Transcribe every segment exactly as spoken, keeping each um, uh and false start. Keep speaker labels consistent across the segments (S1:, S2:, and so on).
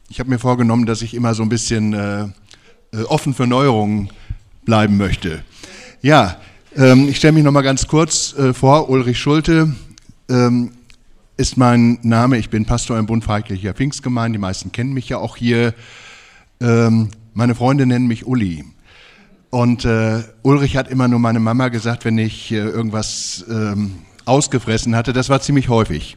S1: Ich habe mir vorgenommen, dass ich immer so ein bisschen äh, äh, offen für Neuerungen bleiben möchte. Ja, ähm, ich stelle mich nochmal ganz kurz äh, vor. Ulrich Schulte ähm, ist mein Name. Ich bin Pastor im Bund Freikirchlicher Pfingstgemeinde. Die meisten kennen mich ja auch hier. Ähm, meine Freunde nennen mich Uli. Und äh, Ulrich hat immer nur meine Mama gesagt, wenn ich äh, irgendwas ähm, ausgefressen hatte. Das war ziemlich häufig.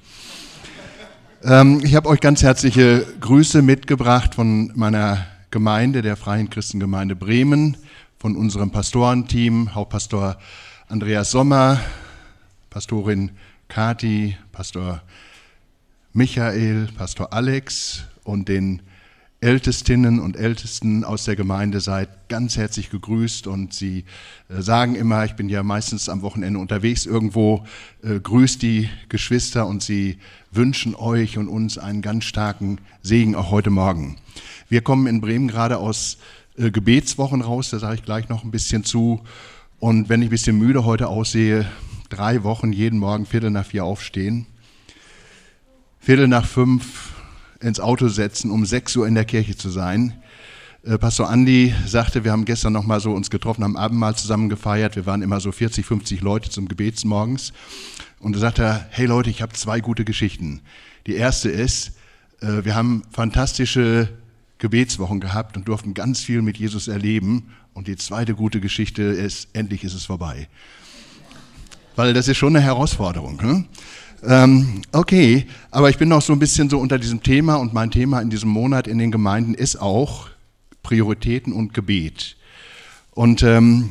S1: Ich habe euch ganz herzliche Grüße mitgebracht von meiner Gemeinde, der Freien Christengemeinde Bremen, von unserem Pastorenteam, Hauptpastor Andreas Sommer, Pastorin Kati, Pastor Michael, Pastor Alex und den Ältestinnen und Ältesten aus der Gemeinde. Seid ganz herzlich gegrüßt und sie äh, sagen immer, ich bin ja meistens am Wochenende unterwegs irgendwo, äh, grüßt die Geschwister und sie wünschen euch und uns einen ganz starken Segen auch heute Morgen. Wir kommen in Bremen gerade aus äh, Gebetswochen raus, da sage ich gleich noch ein bisschen zu. Und wenn ich ein bisschen müde heute aussehe, drei Wochen jeden Morgen Viertel nach vier aufstehen, Viertel nach fünf ins Auto setzen, um sechs Uhr in der Kirche zu sein. Äh, Pastor Andi sagte, wir haben gestern noch mal so uns getroffen, haben Abendmahl zusammen gefeiert. Wir waren immer so vierzig, fünfzig Leute zum Gebet morgens. Und da sagte er, hey Leute, ich habe zwei gute Geschichten. Die erste ist, äh, wir haben fantastische Gebetswochen gehabt und durften ganz viel mit Jesus erleben. Und die zweite gute Geschichte ist, endlich ist es vorbei. Weil das ist schon eine Herausforderung, ne? Ähm, okay, aber ich bin noch so ein bisschen so unter diesem Thema und mein Thema in diesem Monat in den Gemeinden ist auch Prioritäten und Gebet. Und ähm,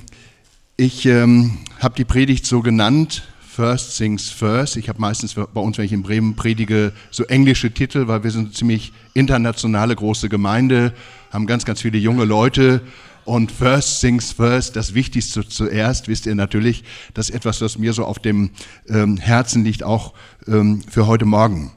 S1: ich ähm, habe die Predigt so genannt, First Things First. Ich habe meistens bei uns, wenn ich in Bremen predige, so englische Titel, weil wir sind eine ziemlich internationale große Gemeinde, haben ganz, ganz viele junge Leute. Und First Things First, das Wichtigste zuerst, wisst ihr natürlich, das ist etwas, was mir so auf dem ähm, Herzen liegt, auch ähm, für heute Morgen.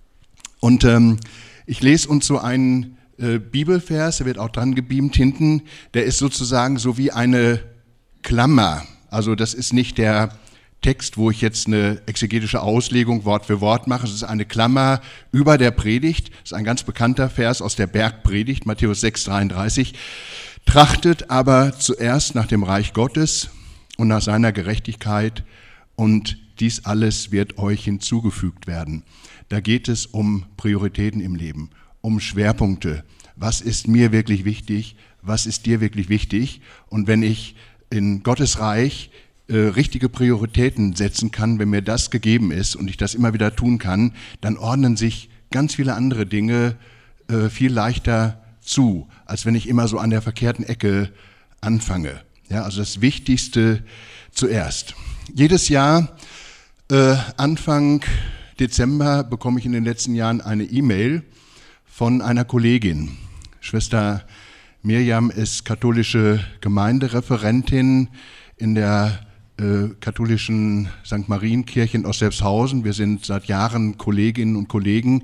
S1: Und ähm, ich lese uns so einen äh, Bibelvers, der wird auch dran gebeamt hinten, der ist sozusagen so wie eine Klammer. Also das ist nicht der Text, wo ich jetzt eine exegetische Auslegung Wort für Wort mache. Es ist eine Klammer über der Predigt. Das ist ein ganz bekannter Vers aus der Bergpredigt, Matthäus sechs, dreiunddreißig. Trachtet aber zuerst nach dem Reich Gottes und nach seiner Gerechtigkeit und dies alles wird euch hinzugefügt werden. Da geht es um Prioritäten im Leben, um Schwerpunkte. Was ist mir wirklich wichtig? Was ist dir wirklich wichtig? Und wenn ich in Gottes Reich äh, richtige Prioritäten setzen kann, wenn mir das gegeben ist und ich das immer wieder tun kann, dann ordnen sich ganz viele andere Dinge äh, viel leichter zu, als wenn ich immer so an der verkehrten Ecke anfange. Ja, also das Wichtigste zuerst. Jedes Jahr, äh, Anfang Dezember, bekomme ich in den letzten Jahren eine E-Mail von einer Kollegin. Schwester Mirjam ist katholische Gemeindereferentin in der äh, katholischen Sankt Marienkirche in Ostselbshausen. Wir sind seit Jahren Kolleginnen und Kollegen.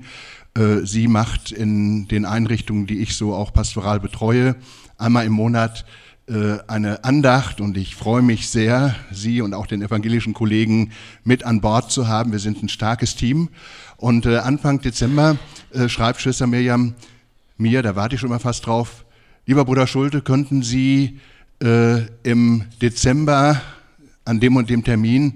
S1: Sie macht in den Einrichtungen, die ich so auch pastoral betreue, einmal im Monat eine Andacht und ich freue mich sehr, Sie und auch den evangelischen Kollegen mit an Bord zu haben. Wir sind ein starkes Team und Anfang Dezember schreibt Schwester Mirjam mir, da warte ich schon mal fast drauf, lieber Bruder Schulte, könnten Sie äh, im Dezember an dem und dem Termin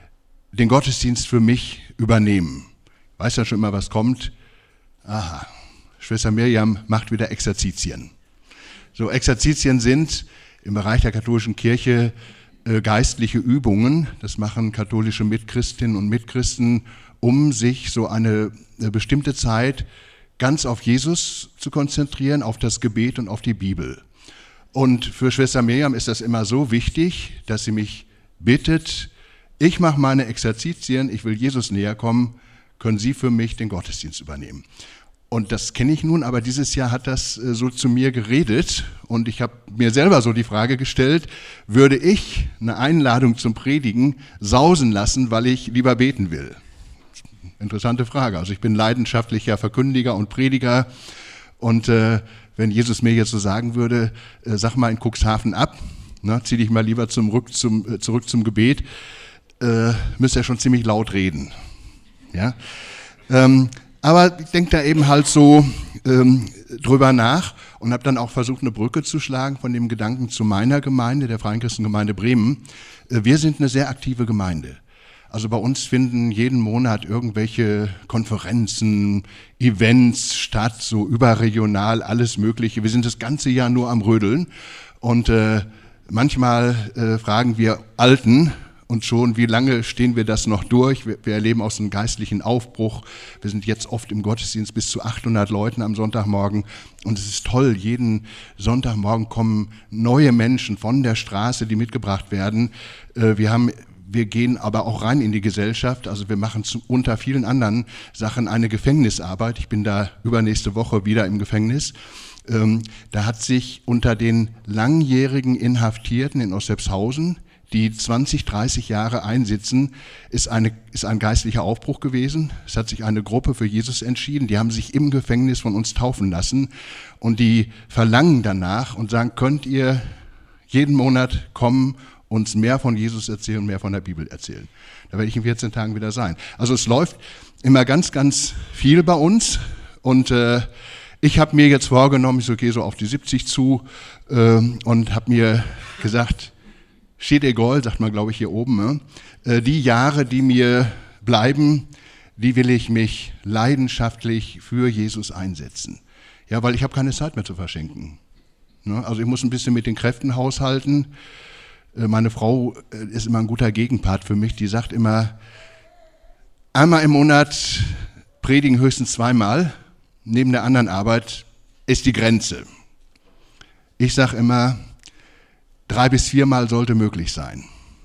S1: den Gottesdienst für mich übernehmen? Weiß ja schon immer, was kommt. Aha, Schwester Mirjam macht wieder Exerzitien. So, Exerzitien sind im Bereich der katholischen Kirche äh, geistliche Übungen. Das machen katholische Mitchristinnen und Mitchristen, um sich so eine, eine bestimmte Zeit ganz auf Jesus zu konzentrieren, auf das Gebet und auf die Bibel. Und für Schwester Mirjam ist das immer so wichtig, dass sie mich bittet, ich mache meine Exerzitien, ich will Jesus näher kommen, können Sie für mich den Gottesdienst übernehmen. Und das kenne ich nun, aber dieses Jahr hat das äh, so zu mir geredet und ich habe mir selber so die Frage gestellt, würde ich eine Einladung zum Predigen sausen lassen, weil ich lieber beten will? Interessante Frage. Also ich bin leidenschaftlicher Verkündiger und Prediger und äh, wenn Jesus mir jetzt so sagen würde, äh, sag mal in Cuxhaven ab, ne, zieh dich mal lieber zum, Rück, zum, äh, zurück zum Gebet, äh, müsste er schon ziemlich laut reden. Ja, ähm, aber ich denke da eben halt so ähm, drüber nach und habe dann auch versucht, eine Brücke zu schlagen von dem Gedanken zu meiner Gemeinde, der Freien Christengemeinde Bremen. Wir sind eine sehr aktive Gemeinde. Also bei uns finden jeden Monat irgendwelche Konferenzen, Events statt, so überregional, alles Mögliche. Wir sind das ganze Jahr nur am Rödeln und äh, manchmal äh, fragen wir Alten und schon, wie lange stehen wir das noch durch? Wir, wir erleben auch so einen geistlichen Aufbruch. Wir sind jetzt oft im Gottesdienst bis zu achthundert Leuten am Sonntagmorgen und es ist toll, jeden Sonntagmorgen kommen neue Menschen von der Straße, die mitgebracht werden. Äh, wir haben Wir gehen aber auch rein in die Gesellschaft, also wir machen zu, unter vielen anderen Sachen eine Gefängnisarbeit. Ich bin da übernächste Woche wieder im Gefängnis. Ähm, da hat sich unter den langjährigen Inhaftierten in Ostepshausen, die zwanzig, dreißig Jahre einsitzen, ist, eine, ist ein geistlicher Aufbruch gewesen. Es hat sich eine Gruppe für Jesus entschieden, die haben sich im Gefängnis von uns taufen lassen und die verlangen danach und sagen, könnt ihr jeden Monat kommen, uns mehr von Jesus erzählen, mehr von der Bibel erzählen. Da werde ich in vierzehn Tagen wieder sein. Also es läuft immer ganz, ganz viel bei uns und äh, ich habe mir jetzt vorgenommen, ich so, gehe so auf die siebzig zu äh, und habe mir gesagt, steht egal, sagt man glaube ich hier oben, ne? äh, die Jahre, die mir bleiben, die will ich mich leidenschaftlich für Jesus einsetzen. Ja, weil ich habe keine Zeit mehr zu verschenken. Ne? Also ich muss ein bisschen mit den Kräften haushalten. Meine Frau ist immer ein guter Gegenpart für mich, die sagt immer, einmal im Monat predigen höchstens zweimal, neben der anderen Arbeit ist die Grenze. Ich sage immer, drei bis viermal sollte möglich sein.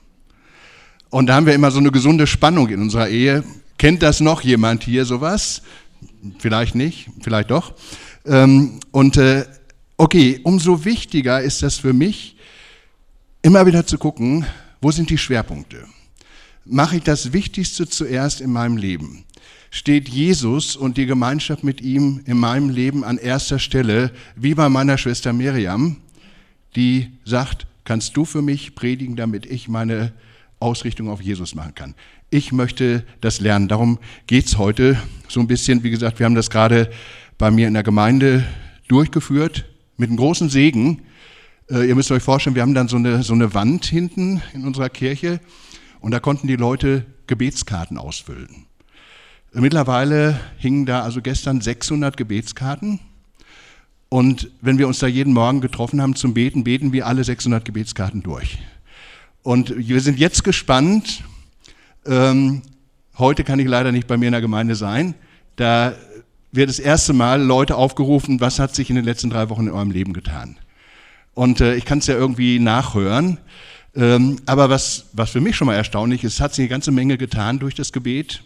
S1: Und da haben wir immer so eine gesunde Spannung in unserer Ehe. Kennt das noch jemand hier, sowas? Vielleicht nicht, vielleicht doch. Und okay, umso wichtiger ist das für mich, immer wieder zu gucken, wo sind die Schwerpunkte? Mache ich das Wichtigste zuerst in meinem Leben? Steht Jesus und die Gemeinschaft mit ihm in meinem Leben an erster Stelle, wie bei meiner Schwester Miriam, die sagt, kannst du für mich predigen, damit ich meine Ausrichtung auf Jesus machen kann? Ich möchte das lernen. Darum geht's heute so ein bisschen. Wie gesagt, wir haben das gerade bei mir in der Gemeinde durchgeführt mit einem großen Segen. Ihr müsst euch vorstellen, wir haben dann so eine, so eine Wand hinten in unserer Kirche und da konnten die Leute Gebetskarten ausfüllen. Mittlerweile hingen da also gestern sechshundert Gebetskarten und wenn wir uns da jeden Morgen getroffen haben zum Beten, beten wir alle sechshundert Gebetskarten durch. Und wir sind jetzt gespannt, ähm, heute kann ich leider nicht bei mir in der Gemeinde sein, da wird das erste Mal Leute aufgerufen, was hat sich in den letzten drei Wochen in eurem Leben getan? Und äh, ich kann es ja irgendwie nachhören. Ähm, aber was, was für mich schon mal erstaunlich ist, hat sich eine ganze Menge getan durch das Gebet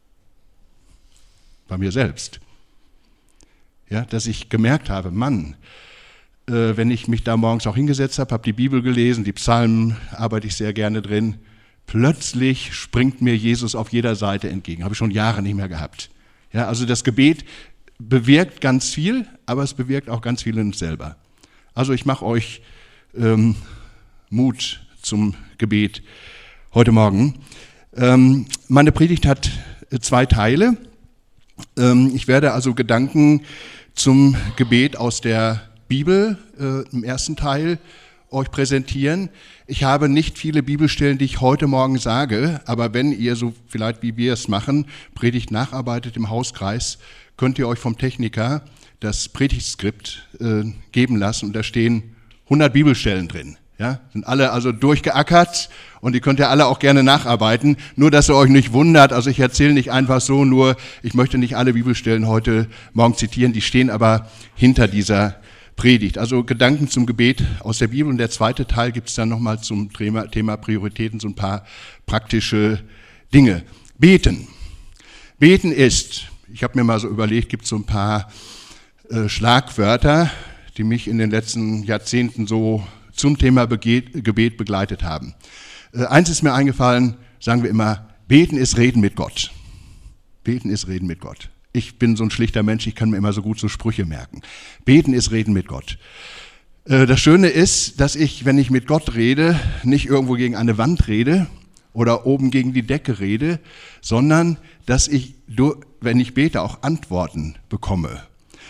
S1: bei mir selbst. Ja, dass ich gemerkt habe, Mann, äh, wenn ich mich da morgens auch hingesetzt habe, habe die Bibel gelesen, die Psalmen arbeite ich sehr gerne drin, plötzlich springt mir Jesus auf jeder Seite entgegen. Habe ich schon Jahre nicht mehr gehabt. Ja, also das Gebet bewirkt ganz viel, aber es bewirkt auch ganz viel in uns selber. Also ich mache euch ähm, Mut zum Gebet heute Morgen. Ähm, meine Predigt hat zwei Teile. Ähm, ich werde also Gedanken zum Gebet aus der Bibel äh, im ersten Teil euch präsentieren. Ich habe nicht viele Bibelstellen, die ich heute Morgen sage, aber wenn ihr so vielleicht wie wir es machen, Predigt nacharbeitet im Hauskreis, könnt ihr euch vom Techniker das Predigtskript äh, geben lassen und da stehen hundert Bibelstellen drin. Ja, sind alle also durchgeackert und die könnt ihr alle auch gerne nacharbeiten. Nur, dass ihr euch nicht wundert, also ich erzähle nicht einfach so, nur ich möchte nicht alle Bibelstellen heute Morgen zitieren, die stehen aber hinter dieser Predigt. Also Gedanken zum Gebet aus der Bibel und der zweite Teil gibt es dann nochmal zum Thema, Thema Prioritäten, so ein paar praktische Dinge. Beten. Beten ist, ich habe mir mal so überlegt, gibt es so ein paar äh, Schlagwörter, die mich in den letzten Jahrzehnten so zum Thema Gebet begleitet haben. Äh, eins ist mir eingefallen, sagen wir immer, beten ist reden mit Gott. Beten ist reden mit Gott. Ich bin so ein schlichter Mensch, ich kann mir immer so gut so Sprüche merken. Beten ist reden mit Gott. Äh, das Schöne ist, dass ich, wenn ich mit Gott rede, nicht irgendwo gegen eine Wand rede oder oben gegen die Decke rede, sondern dass ich, wenn ich bete, auch Antworten bekomme.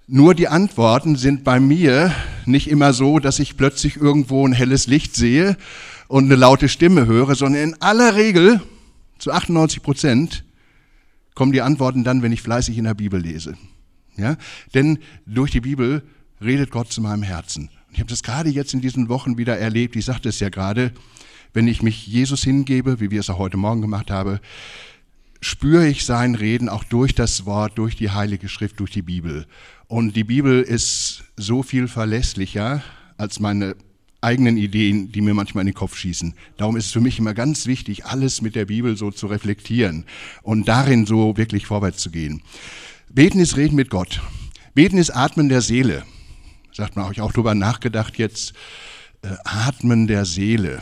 S1: Nur die Antworten sind bei mir nicht immer so, dass ich plötzlich irgendwo ein helles Licht sehe und eine laute Stimme höre, sondern in aller Regel, zu achtundneunzig Prozent, kommen die Antworten dann, wenn ich fleißig in der Bibel lese. Ja? Denn durch die Bibel redet Gott zu meinem Herzen. Und ich habe das gerade jetzt in diesen Wochen wieder erlebt, ich sagte es ja gerade, wenn ich mich Jesus hingebe, wie wir es auch heute Morgen gemacht haben, spüre ich sein Reden auch durch das Wort, durch die Heilige Schrift, durch die Bibel. Und die Bibel ist so viel verlässlicher als meine eigenen Ideen, die mir manchmal in den Kopf schießen. Darum ist es für mich immer ganz wichtig, alles mit der Bibel so zu reflektieren und darin so wirklich vorwärts zu gehen. Beten ist Reden mit Gott. Beten ist Atmen der Seele. Sagt man, habe ich auch drüber nachgedacht jetzt. Äh, Atmen der Seele.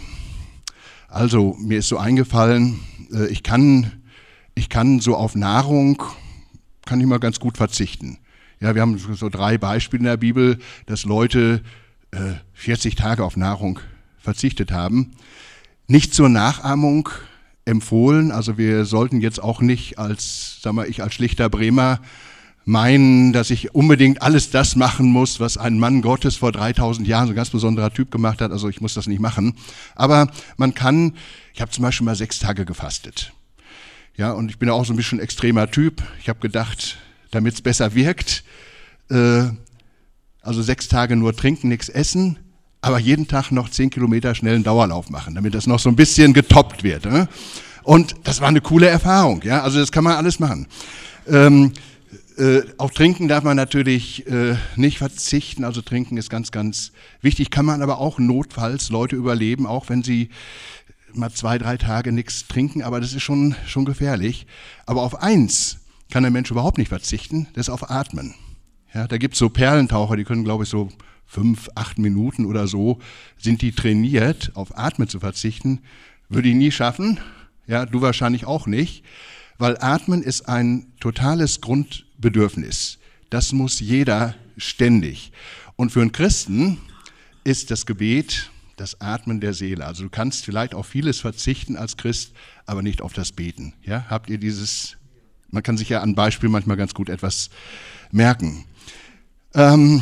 S1: Also mir ist so eingefallen, äh, ich kann Ich kann so auf Nahrung, kann ich mal ganz gut verzichten. Ja, wir haben so drei Beispiele in der Bibel, dass Leute äh, vierzig Tage auf Nahrung verzichtet haben. Nicht zur Nachahmung empfohlen, also wir sollten jetzt auch nicht als, sag mal, ich als schlichter Bremer meinen, dass ich unbedingt alles das machen muss, was ein Mann Gottes vor dreitausend Jahren, so ein ganz besonderer Typ gemacht hat, also ich muss das nicht machen. Aber man kann, ich habe zum Beispiel mal sechs Tage gefastet. Ja, und ich bin ja auch so ein bisschen extremer Typ. Ich habe gedacht, damit es besser wirkt, äh, also sechs Tage nur trinken, nichts essen, aber jeden Tag noch zehn Kilometer schnell einen Dauerlauf machen, damit das noch so ein bisschen getoppt wird. Ne? Und das war eine coole Erfahrung. Ja, also das kann man alles machen. Ähm, äh, auf Trinken darf man natürlich äh, nicht verzichten. Also Trinken ist ganz, ganz wichtig. Kann man aber auch notfalls Leute überleben, auch wenn sie mal zwei, drei Tage nichts trinken, aber das ist schon, schon gefährlich. Aber auf eins kann der Mensch überhaupt nicht verzichten, das ist auf Atmen. Ja, da gibt es so Perlentaucher, die können, glaube ich, so fünf, acht Minuten oder so, sind die trainiert, auf Atmen zu verzichten. Würde ich nie schaffen, ja, du wahrscheinlich auch nicht, weil Atmen ist ein totales Grundbedürfnis. Das muss jeder ständig. Und für einen Christen ist das Gebet das Atmen der Seele. Also du kannst vielleicht auf vieles verzichten als Christ, aber nicht auf das Beten. Ja, habt ihr dieses, man kann sich ja an Beispiel manchmal ganz gut etwas merken. Ähm,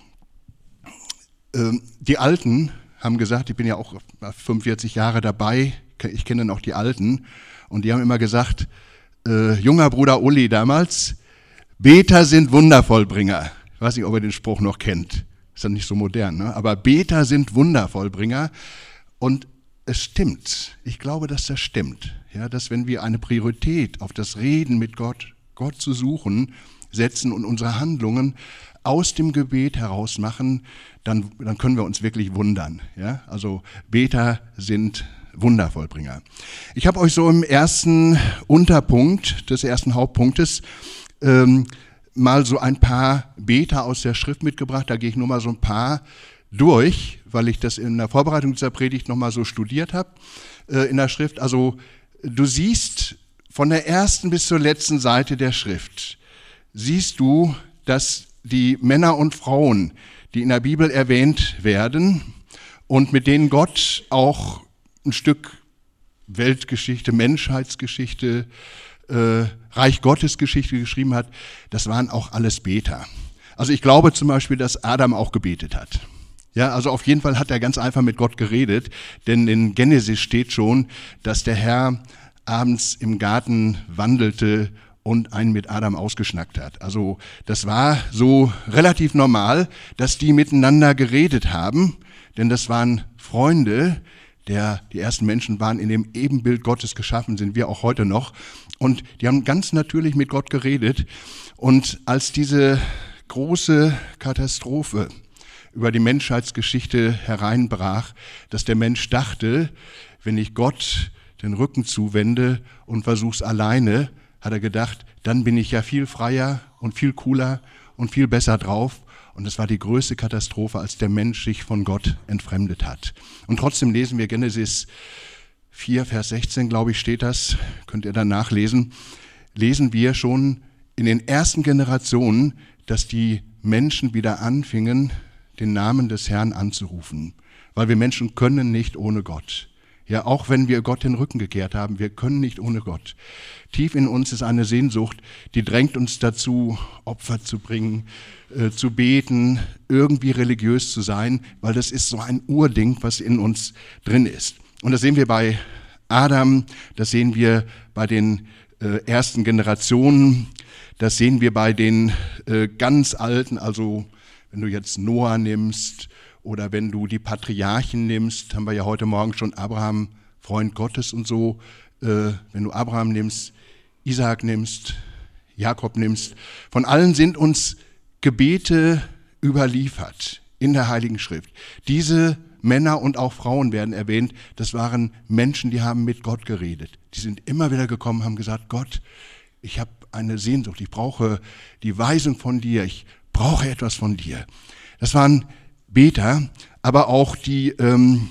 S1: ähm, die Alten haben gesagt, ich bin ja auch fünfundvierzig Jahre dabei, ich kenne noch die Alten, und die haben immer gesagt, äh, junger Bruder Uli damals, Beter sind Wundervollbringer. Ich weiß nicht, ob ihr den Spruch noch kennt. Ist ja nicht so modern, ne? Aber Beter sind Wundervollbringer, und es stimmt. Ich glaube, dass das stimmt. Ja, dass wenn wir eine Priorität auf das Reden mit Gott, Gott zu suchen, setzen und unsere Handlungen aus dem Gebet heraus machen, dann, dann können wir uns wirklich wundern. Ja? Also Beter sind Wundervollbringer. Ich habe euch so im ersten Unterpunkt des ersten Hauptpunktes ähm, mal so ein paar Beter aus der Schrift mitgebracht. Da gehe ich nur mal so ein paar durch, weil ich das in der Vorbereitung dieser Predigt nochmal so studiert habe äh, in der Schrift. Also du siehst von der ersten bis zur letzten Seite der Schrift, siehst du, dass die Männer und Frauen, die in der Bibel erwähnt werden und mit denen Gott auch ein Stück Weltgeschichte, Menschheitsgeschichte, äh, Reich Gottes Geschichte geschrieben hat, das waren auch alles Beter. Also ich glaube zum Beispiel, dass Adam auch gebetet hat. Ja, also auf jeden Fall hat er ganz einfach mit Gott geredet, denn in Genesis steht schon, dass der Herr abends im Garten wandelte und einen mit Adam ausgeschnackt hat. Also das war so relativ normal, dass die miteinander geredet haben, denn das waren Freunde, der, die ersten Menschen waren in dem Ebenbild Gottes geschaffen, sind wir auch heute noch. Und die haben ganz natürlich mit Gott geredet. Und als diese große Katastrophe über die Menschheitsgeschichte hereinbrach, dass der Mensch dachte, wenn ich Gott den Rücken zuwende und versuch's alleine, hat er gedacht, dann bin ich ja viel freier und viel cooler und viel besser drauf. Und es war die größte Katastrophe, als der Mensch sich von Gott entfremdet hat. Und trotzdem lesen wir Genesis vier, Vers sechzehn, glaube ich, steht das, könnt ihr dann nachlesen, lesen wir schon in den ersten Generationen, dass die Menschen wieder anfingen, den Namen des Herrn anzurufen. Weil wir Menschen können nicht ohne Gott. Ja, auch wenn wir Gott den Rücken gekehrt haben, wir können nicht ohne Gott. Tief in uns ist eine Sehnsucht, die drängt uns dazu, Opfer zu bringen, äh, zu beten, irgendwie religiös zu sein, weil das ist so ein Urding, was in uns drin ist. Und das sehen wir bei Adam, das sehen wir bei den äh, ersten Generationen, das sehen wir bei den äh, ganz Alten, also wenn du jetzt Noah nimmst, oder wenn du die Patriarchen nimmst, haben wir ja heute Morgen schon Abraham, Freund Gottes und so. Äh, wenn du Abraham nimmst, Isaak nimmst, Jakob nimmst, von allen sind uns Gebete überliefert in der Heiligen Schrift. Diese Männer und auch Frauen werden erwähnt. Das waren Menschen, die haben mit Gott geredet. Die sind immer wieder gekommen, haben gesagt, Gott, ich habe eine Sehnsucht, ich brauche die Weisung von dir, ich brauche etwas von dir. Das waren Beter, aber auch die ähm,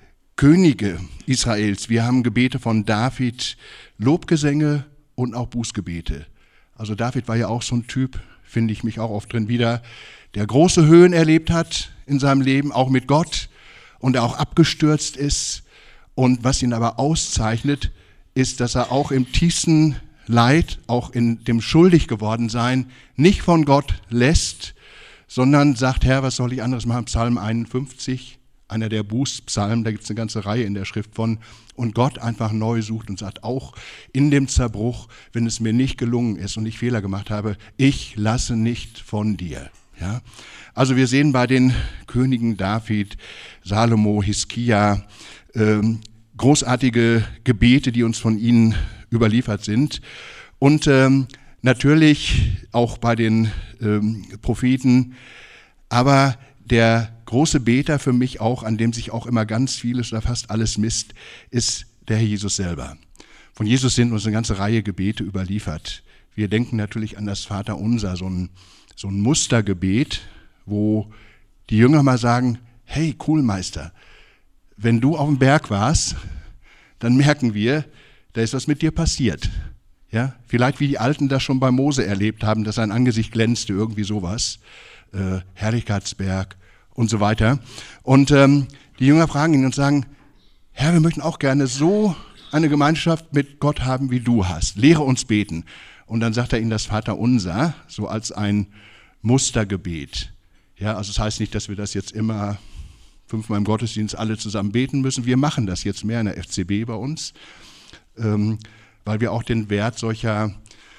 S1: Könige Israels. Wir haben Gebete von David, Lobgesänge und auch Bußgebete. Also David war ja auch so ein Typ, finde ich mich auch oft drin wieder, der große Höhen erlebt hat in seinem Leben, auch mit Gott, und er auch abgestürzt ist. Und was ihn aber auszeichnet, ist, dass er auch im tiefsten Leid, auch in dem schuldig geworden sein, nicht von Gott lässt, sondern sagt, Herr, was soll ich anderes machen? Psalm einundfünfzig, einer der Bußpsalmen, da gibt es eine ganze Reihe in der Schrift von, und Gott einfach neu sucht und sagt, auch in dem Zerbruch, wenn es mir nicht gelungen ist und ich Fehler gemacht habe, ich lasse nicht von dir. Ja? Also wir sehen bei den Königen David, Salomo, Hiskia, ähm, großartige Gebete, die uns von ihnen überliefert sind. Und ähm, natürlich auch bei den ähm, Propheten, aber der große Beter für mich auch, an dem sich auch immer ganz vieles oder fast alles misst, ist der Herr Jesus selber. Von Jesus sind uns eine ganze Reihe Gebete überliefert. Wir denken natürlich an das Vaterunser, so ein, so ein Mustergebet, wo die Jünger mal sagen, hey, cool Meister, wenn du auf dem Berg warst, dann merken wir, da ist was mit dir passiert. Ja, vielleicht wie die Alten das schon bei Mose erlebt haben, dass sein Angesicht glänzte, irgendwie sowas, äh, Herrlichkeitsberg und so weiter. Und ähm, die Jünger fragen ihn und sagen, Herr, wir möchten auch gerne so eine Gemeinschaft mit Gott haben, wie du hast. Lehre uns beten. Und dann sagt er ihnen das Vaterunser, so als ein Mustergebet. Ja, also das heißt nicht, dass wir das jetzt immer fünfmal im Gottesdienst alle zusammen beten müssen. Wir machen das jetzt mehr in der F C B bei uns. Ähm, weil wir auch den Wert solcher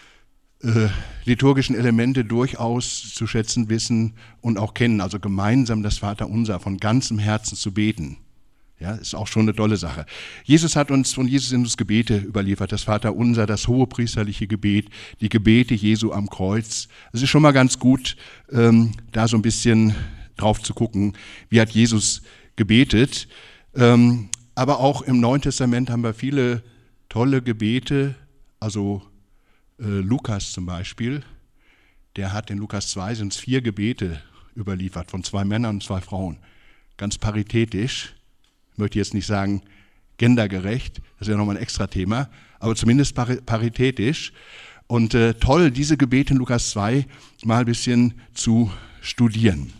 S1: äh, liturgischen Elemente durchaus zu schätzen wissen und auch kennen. Also gemeinsam das Vaterunser von ganzem Herzen zu beten. Ja, ist auch schon eine tolle Sache. Jesus hat uns, von Jesus sind uns Gebete überliefert, das Vaterunser, das hohepriesterliche Gebet, die Gebete Jesu am Kreuz. Es ist schon mal ganz gut, ähm, da so ein bisschen drauf zu gucken, wie hat Jesus gebetet. Ähm, aber auch im Neuen Testament haben wir viele tolle Gebete, also äh, Lukas zum Beispiel, der hat in Lukas zwei sind es vier Gebete überliefert von zwei Männern und zwei Frauen. Ganz paritätisch, ich möchte jetzt nicht sagen gendergerecht, das ist ja nochmal ein extra Thema, aber zumindest pari- paritätisch. Und äh, toll, diese Gebete in Lukas zwei mal ein bisschen zu studieren.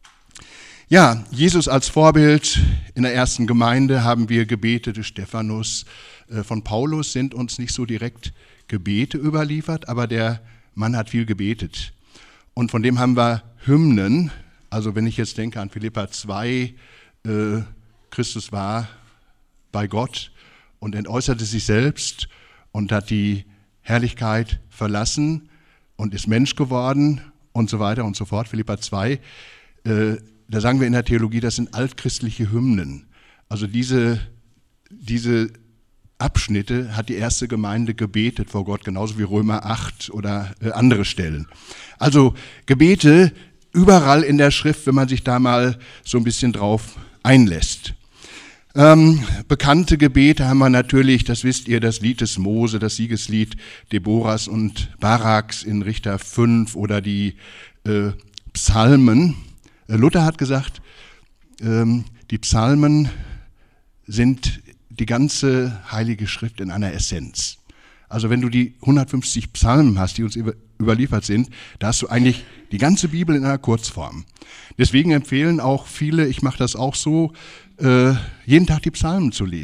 S1: Ja, Jesus als Vorbild. In der ersten Gemeinde haben wir Gebete des Stephanus. Von Paulus sind uns nicht so direkt Gebete überliefert, aber der Mann hat viel gebetet. Und von dem haben wir Hymnen. Also wenn ich jetzt denke an Philipper zwei, äh, Christus war bei Gott und entäußerte sich selbst und hat die Herrlichkeit verlassen und ist Mensch geworden und so weiter und so fort. Philipper zwei, äh, da sagen wir in der Theologie, das sind altchristliche Hymnen. Also diese, diese Abschnitte hat die erste Gemeinde gebetet vor Gott, genauso wie Römer acht oder äh, andere Stellen. Also Gebete überall in der Schrift, wenn man sich da mal so ein bisschen drauf einlässt. Ähm, bekannte Gebete haben wir natürlich, das wisst ihr, das Lied des Mose, das Siegeslied Deborahs und Baraks in Richter fünf oder die äh, Psalmen. Äh, Luther hat gesagt, ähm, die Psalmen sind die ganze Heilige Schrift in einer Essenz. Also wenn du die hundertfünfzig Psalmen hast, die uns über, überliefert sind, da hast du eigentlich die ganze Bibel in einer Kurzform. Deswegen empfehlen auch viele, ich mache das auch so, äh, jeden Tag die Psalmen zu lesen,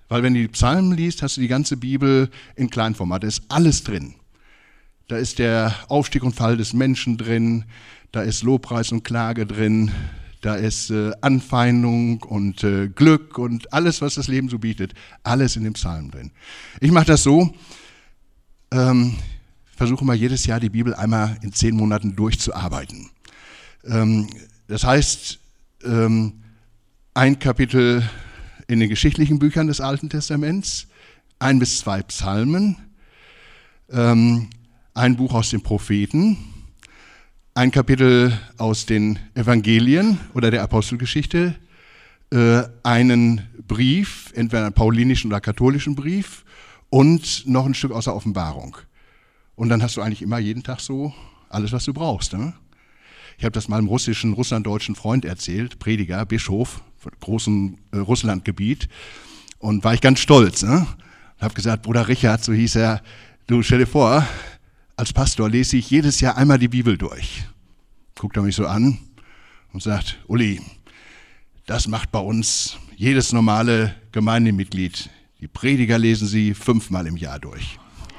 S1: Weil wenn du die Psalmen liest, hast du die ganze Bibel in Kleinformat. Da ist alles drin. Da ist der Aufstieg und Fall des Menschen drin, da ist Lobpreis und Klage drin, da ist äh, Anfeindung und äh, Glück und alles, was das Leben so bietet, alles in dem Psalm drin. Ich mache das so, ähm, versuche mal jedes Jahr die Bibel einmal in zehn Monaten durchzuarbeiten. Ähm, das heißt, ähm, ein Kapitel in den geschichtlichen Büchern des Alten Testaments, ein bis zwei Psalmen, ähm, ein Buch aus den Propheten, ein Kapitel aus den Evangelien oder der Apostelgeschichte, äh, einen Brief, entweder einen paulinischen oder katholischen Brief und noch ein Stück aus der Offenbarung. Und dann hast du eigentlich immer jeden Tag so alles, was du brauchst. Ne? Ich habe das mal einem russischen, russlanddeutschen Freund erzählt, Prediger, Bischof von großem äh, Russlandgebiet, und war ich ganz stolz. Ne? Und habe gesagt, Bruder Richard, so hieß er, du stell dir vor, als Pastor lese ich jedes Jahr einmal die Bibel durch. Guckt er mich so an und sagt, Uli, das macht bei uns jedes normale Gemeindemitglied. Die Prediger lesen sie fünfmal im Jahr durch.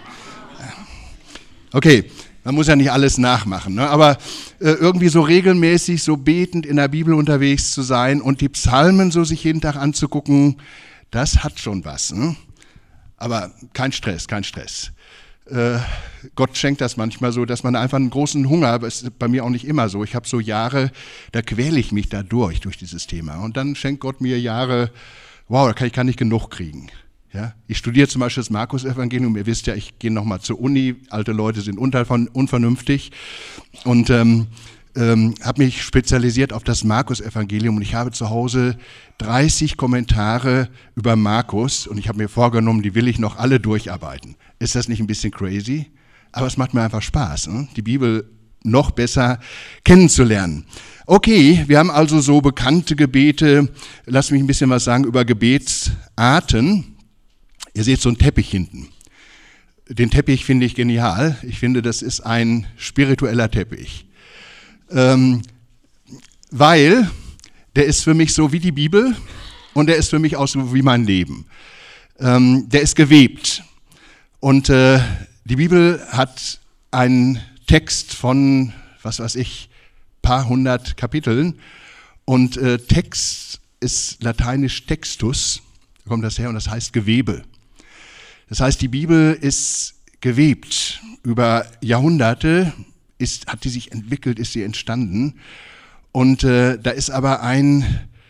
S1: Okay, man muss ja nicht alles nachmachen, ne? Aber äh, irgendwie so regelmäßig, so betend in der Bibel unterwegs zu sein und die Psalmen so sich jeden Tag anzugucken, das hat schon was. Ne? Aber kein Stress, kein Stress. Äh, Gott schenkt das manchmal so, dass man einfach einen großen Hunger, aber es ist bei mir auch nicht immer so. Ich habe so Jahre, da quäle ich mich da durch, durch dieses Thema. Und dann schenkt Gott mir Jahre, wow, da kann ich gar nicht genug kriegen. Ja? Ich studiere zum Beispiel das Markus-Evangelium. Ihr wisst ja, ich gehe nochmal zur Uni. Alte Leute sind unvernünftig. Und ähm, ähm, habe mich spezialisiert auf das Markus-Evangelium. Und ich habe zu Hause dreißig Kommentare über Markus. Und ich habe mir vorgenommen, die will ich noch alle durcharbeiten. Ist das nicht ein bisschen crazy? Aber es macht mir einfach Spaß, ne? Die Bibel noch besser kennenzulernen. Okay, wir haben also so bekannte Gebete. Lass mich ein bisschen was sagen über Gebetsarten. Ihr seht so einen Teppich hinten. Den Teppich finde ich genial. Ich finde, das ist ein spiritueller Teppich. Ähm, weil der ist für mich so wie die Bibel und der ist für mich auch so wie mein Leben. Ähm, der ist gewebt. Und äh, die Bibel hat einen Text von, was weiß ich, paar hundert Kapiteln. Und äh, Text ist lateinisch textus, da kommt das her, und das heißt Gewebe. Das heißt, die Bibel ist gewebt. Über Jahrhunderte ist, hat die sich entwickelt, ist sie entstanden. Und äh, da ist aber ein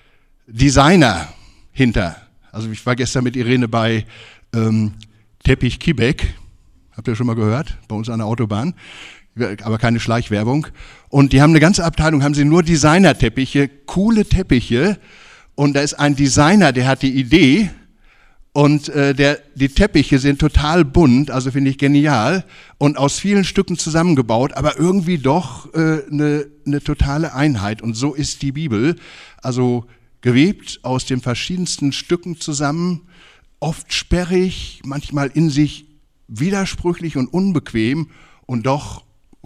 S1: Designer hinter. Also ich war gestern mit Irene bei ähm, Teppich Kiebeck, habt ihr schon mal gehört, bei uns an der Autobahn, aber keine Schleichwerbung. Und die haben eine ganze Abteilung, haben sie nur Designer-Teppiche, coole Teppiche. Und da ist ein Designer, der hat die Idee. Und äh, der, die Teppiche sind total bunt, also finde ich genial. Und aus vielen Stücken zusammengebaut, aber irgendwie doch äh, eine, eine totale Einheit. Und so ist die Bibel, also gewebt aus den verschiedensten Stücken zusammen, oft sperrig, manchmal in sich widersprüchlich und unbequem und doch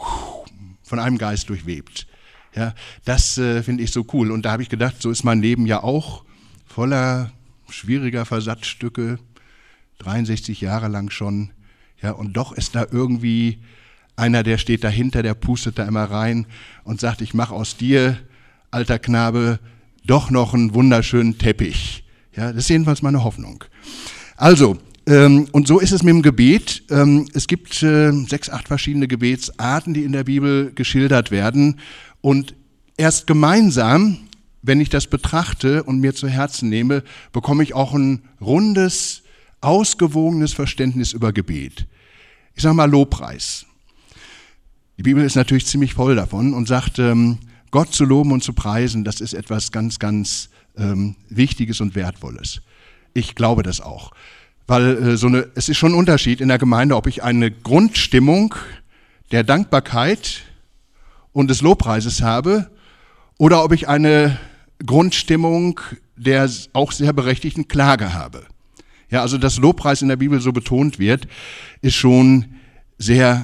S1: von einem Geist durchwebt. Ja, das äh, finde ich so cool. Und da habe ich gedacht, so ist mein Leben ja auch, voller schwieriger Versatzstücke, dreiundsechzig Jahre lang schon. Ja, und doch ist da irgendwie einer, der steht dahinter, der pustet da immer rein und sagt, ich mache aus dir, alter Knabe, doch noch einen wunderschönen Teppich. Ja, das ist jedenfalls meine Hoffnung. Also, ähm, und so ist es mit dem Gebet. Ähm, es gibt äh, sechs, acht verschiedene Gebetsarten, die in der Bibel geschildert werden. Und erst gemeinsam, wenn ich das betrachte und mir zu Herzen nehme, bekomme ich auch ein rundes, ausgewogenes Verständnis über Gebet. Ich sage mal Lobpreis. Die Bibel ist natürlich ziemlich voll davon und sagt, ähm, Gott zu loben und zu preisen, das ist etwas ganz, ganz ähm, Wichtiges und Wertvolles. Ich glaube das auch. Weil äh, so eine, es ist schon ein Unterschied in der Gemeinde, ob ich eine Grundstimmung der Dankbarkeit und des Lobpreises habe oder ob ich eine Grundstimmung der auch sehr berechtigten Klage habe. Ja, also dass Lobpreis in der Bibel so betont wird, ist schon sehr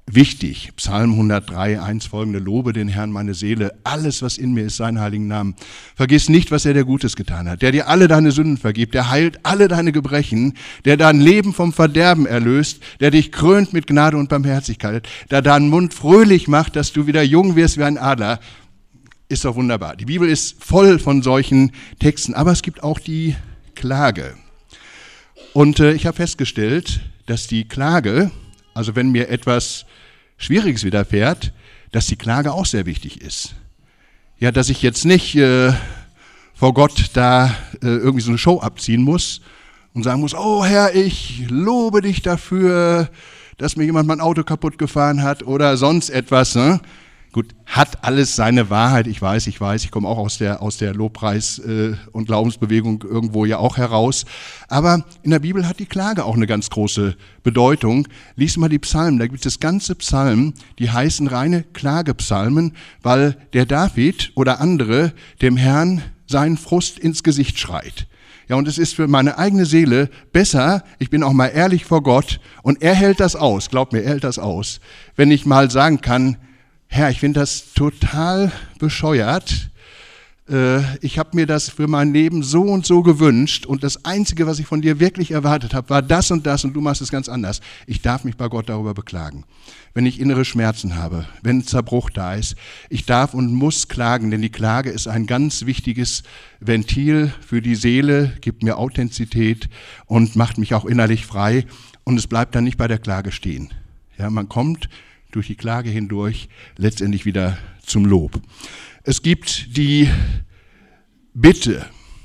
S1: wichtig. Psalm hundertdrei, eins folgende: Lobe den Herrn meine Seele, alles was in mir ist, seinen heiligen Namen. Vergiss nicht, was er dir Gutes getan hat, der dir alle deine Sünden vergibt, der heilt alle deine Gebrechen, der dein Leben vom Verderben erlöst, der dich krönt mit Gnade und Barmherzigkeit, der deinen Mund fröhlich macht, dass du wieder jung wirst wie ein Adler. Ist doch wunderbar. Die Bibel ist voll von solchen Texten, aber es gibt auch die Klage. Und äh, ich habe festgestellt, dass die Klage, also wenn mir etwas Schwieriges widerfährt, dass die Klage auch sehr wichtig ist. Ja, dass ich jetzt nicht äh, vor Gott da äh, irgendwie so eine Show abziehen muss und sagen muss, oh Herr, ich lobe dich dafür, dass mir jemand mein Auto kaputt gefahren hat oder sonst etwas. Ne? Gut, hat alles seine Wahrheit, ich weiß, ich weiß, ich komme auch aus der, aus der Lobpreis- äh, und Glaubensbewegung irgendwo ja auch heraus. Aber in der Bibel hat die Klage auch eine ganz große Bedeutung. Lies mal die Psalmen, da gibt es ganze Psalmen, die heißen reine Klagepsalmen, weil der David oder andere dem Herrn seinen Frust ins Gesicht schreit. Ja, und es ist für meine eigene Seele besser, ich bin auch mal ehrlich vor Gott und er hält das aus, glaub mir, er hält das aus, wenn ich mal sagen kann, Herr, ich finde das total bescheuert. Äh, ich habe mir das für mein Leben so und so gewünscht und das Einzige, was ich von dir wirklich erwartet habe, war das und das und du machst es ganz anders. Ich darf mich bei Gott darüber beklagen. Wenn ich innere Schmerzen habe, wenn Zerbruch da ist, ich darf und muss klagen, denn die Klage ist ein ganz wichtiges Ventil für die Seele, gibt mir Authentizität und macht mich auch innerlich frei und es bleibt dann nicht bei der Klage stehen. Ja, man kommt durch die Klage hindurch letztendlich wieder zum Lob. Es gibt die Bitte,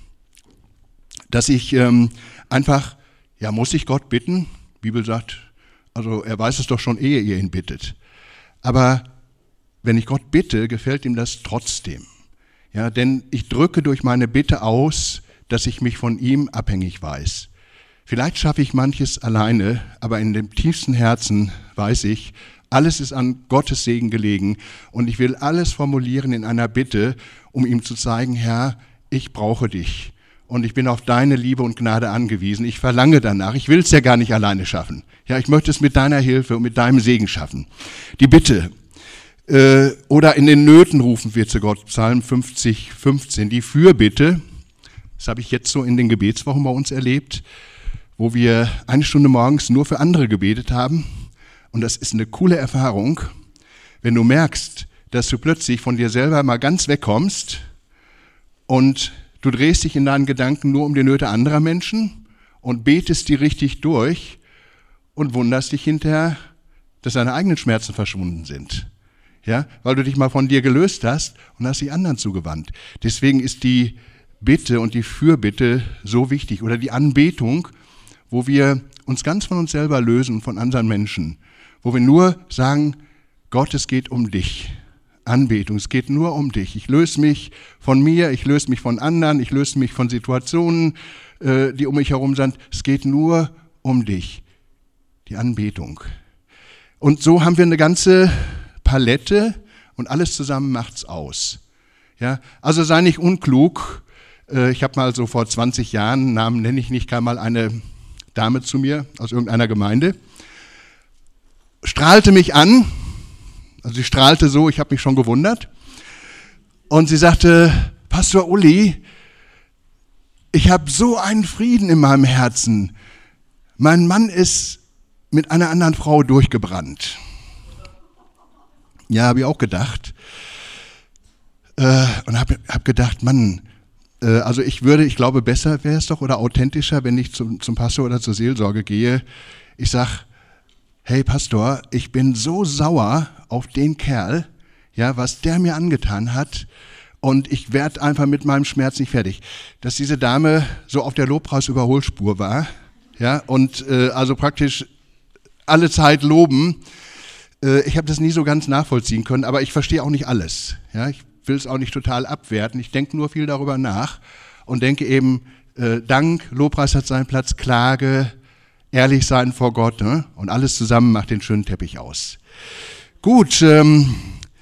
S1: dass ich ähm, einfach, ja, muss ich Gott bitten? Die Bibel sagt, also er weiß es doch schon, ehe ihr ihn bittet. Aber wenn ich Gott bitte, gefällt ihm das trotzdem. Ja, denn ich drücke durch meine Bitte aus, dass ich mich von ihm abhängig weiß. Vielleicht schaffe ich manches alleine, aber in dem tiefsten Herzen weiß ich, alles ist an Gottes Segen gelegen und ich will alles formulieren in einer Bitte, um ihm zu zeigen, Herr, ich brauche dich und ich bin auf deine Liebe und Gnade angewiesen. Ich verlange danach, ich will es ja gar nicht alleine schaffen. Ja, ich möchte es mit deiner Hilfe und mit deinem Segen schaffen. Die Bitte. Äh, oder in den Nöten rufen wir zu Gott, Psalm fünfzig, fünfzehn, die Fürbitte. Das habe ich jetzt so in den Gebetswochen bei uns erlebt, wo wir eine Stunde morgens nur für andere gebetet haben. Und das ist eine coole Erfahrung, wenn du merkst, dass du plötzlich von dir selber mal ganz wegkommst und du drehst dich in deinen Gedanken nur um die Nöte anderer Menschen und betest die richtig durch und wunderst dich hinterher, dass deine eigenen Schmerzen verschwunden sind. Ja, weil du dich mal von dir gelöst hast und hast dich anderen zugewandt. Deswegen ist die Bitte und die Fürbitte so wichtig oder die Anbetung, wo wir uns ganz von uns selber lösen, von anderen Menschen. Wo wir nur sagen, Gott, es geht um dich. Anbetung, es geht nur um dich. Ich löse mich von mir, ich löse mich von anderen, ich löse mich von Situationen, äh, die um mich herum sind. Es geht nur um dich. Die Anbetung. Und so haben wir eine ganze Palette und alles zusammen macht's aus. Ja, also sei nicht unklug. Äh, ich habe mal so vor zwanzig Jahren, Namen nenne ich nicht, kam mal eine Dame zu mir aus irgendeiner Gemeinde, strahlte mich an, also sie strahlte so, ich habe mich schon gewundert, und sie sagte, Pastor Uli, ich habe so einen Frieden in meinem Herzen, mein Mann ist mit einer anderen Frau durchgebrannt. Ja, habe ich auch gedacht, äh, und habe hab gedacht, Mann, äh, also ich würde, ich glaube, besser wäre es doch oder authentischer, wenn ich zum, zum Pastor oder zur Seelsorge gehe, ich sage, hey Pastor, ich bin so sauer auf den Kerl, ja, was der mir angetan hat und ich werde einfach mit meinem Schmerz nicht fertig. Dass diese Dame so auf der Lobpreis-Überholspur war, ja, und äh, also praktisch alle Zeit loben, äh, ich habe das nie so ganz nachvollziehen können, aber ich verstehe auch nicht alles, ja, ich will es auch nicht total abwerten, ich denke nur viel darüber nach und denke eben, äh, Dank, Lobpreis hat seinen Platz, Klage, ehrlich sein vor Gott, ne? Und alles zusammen macht den schönen Teppich aus. Gut, ähm,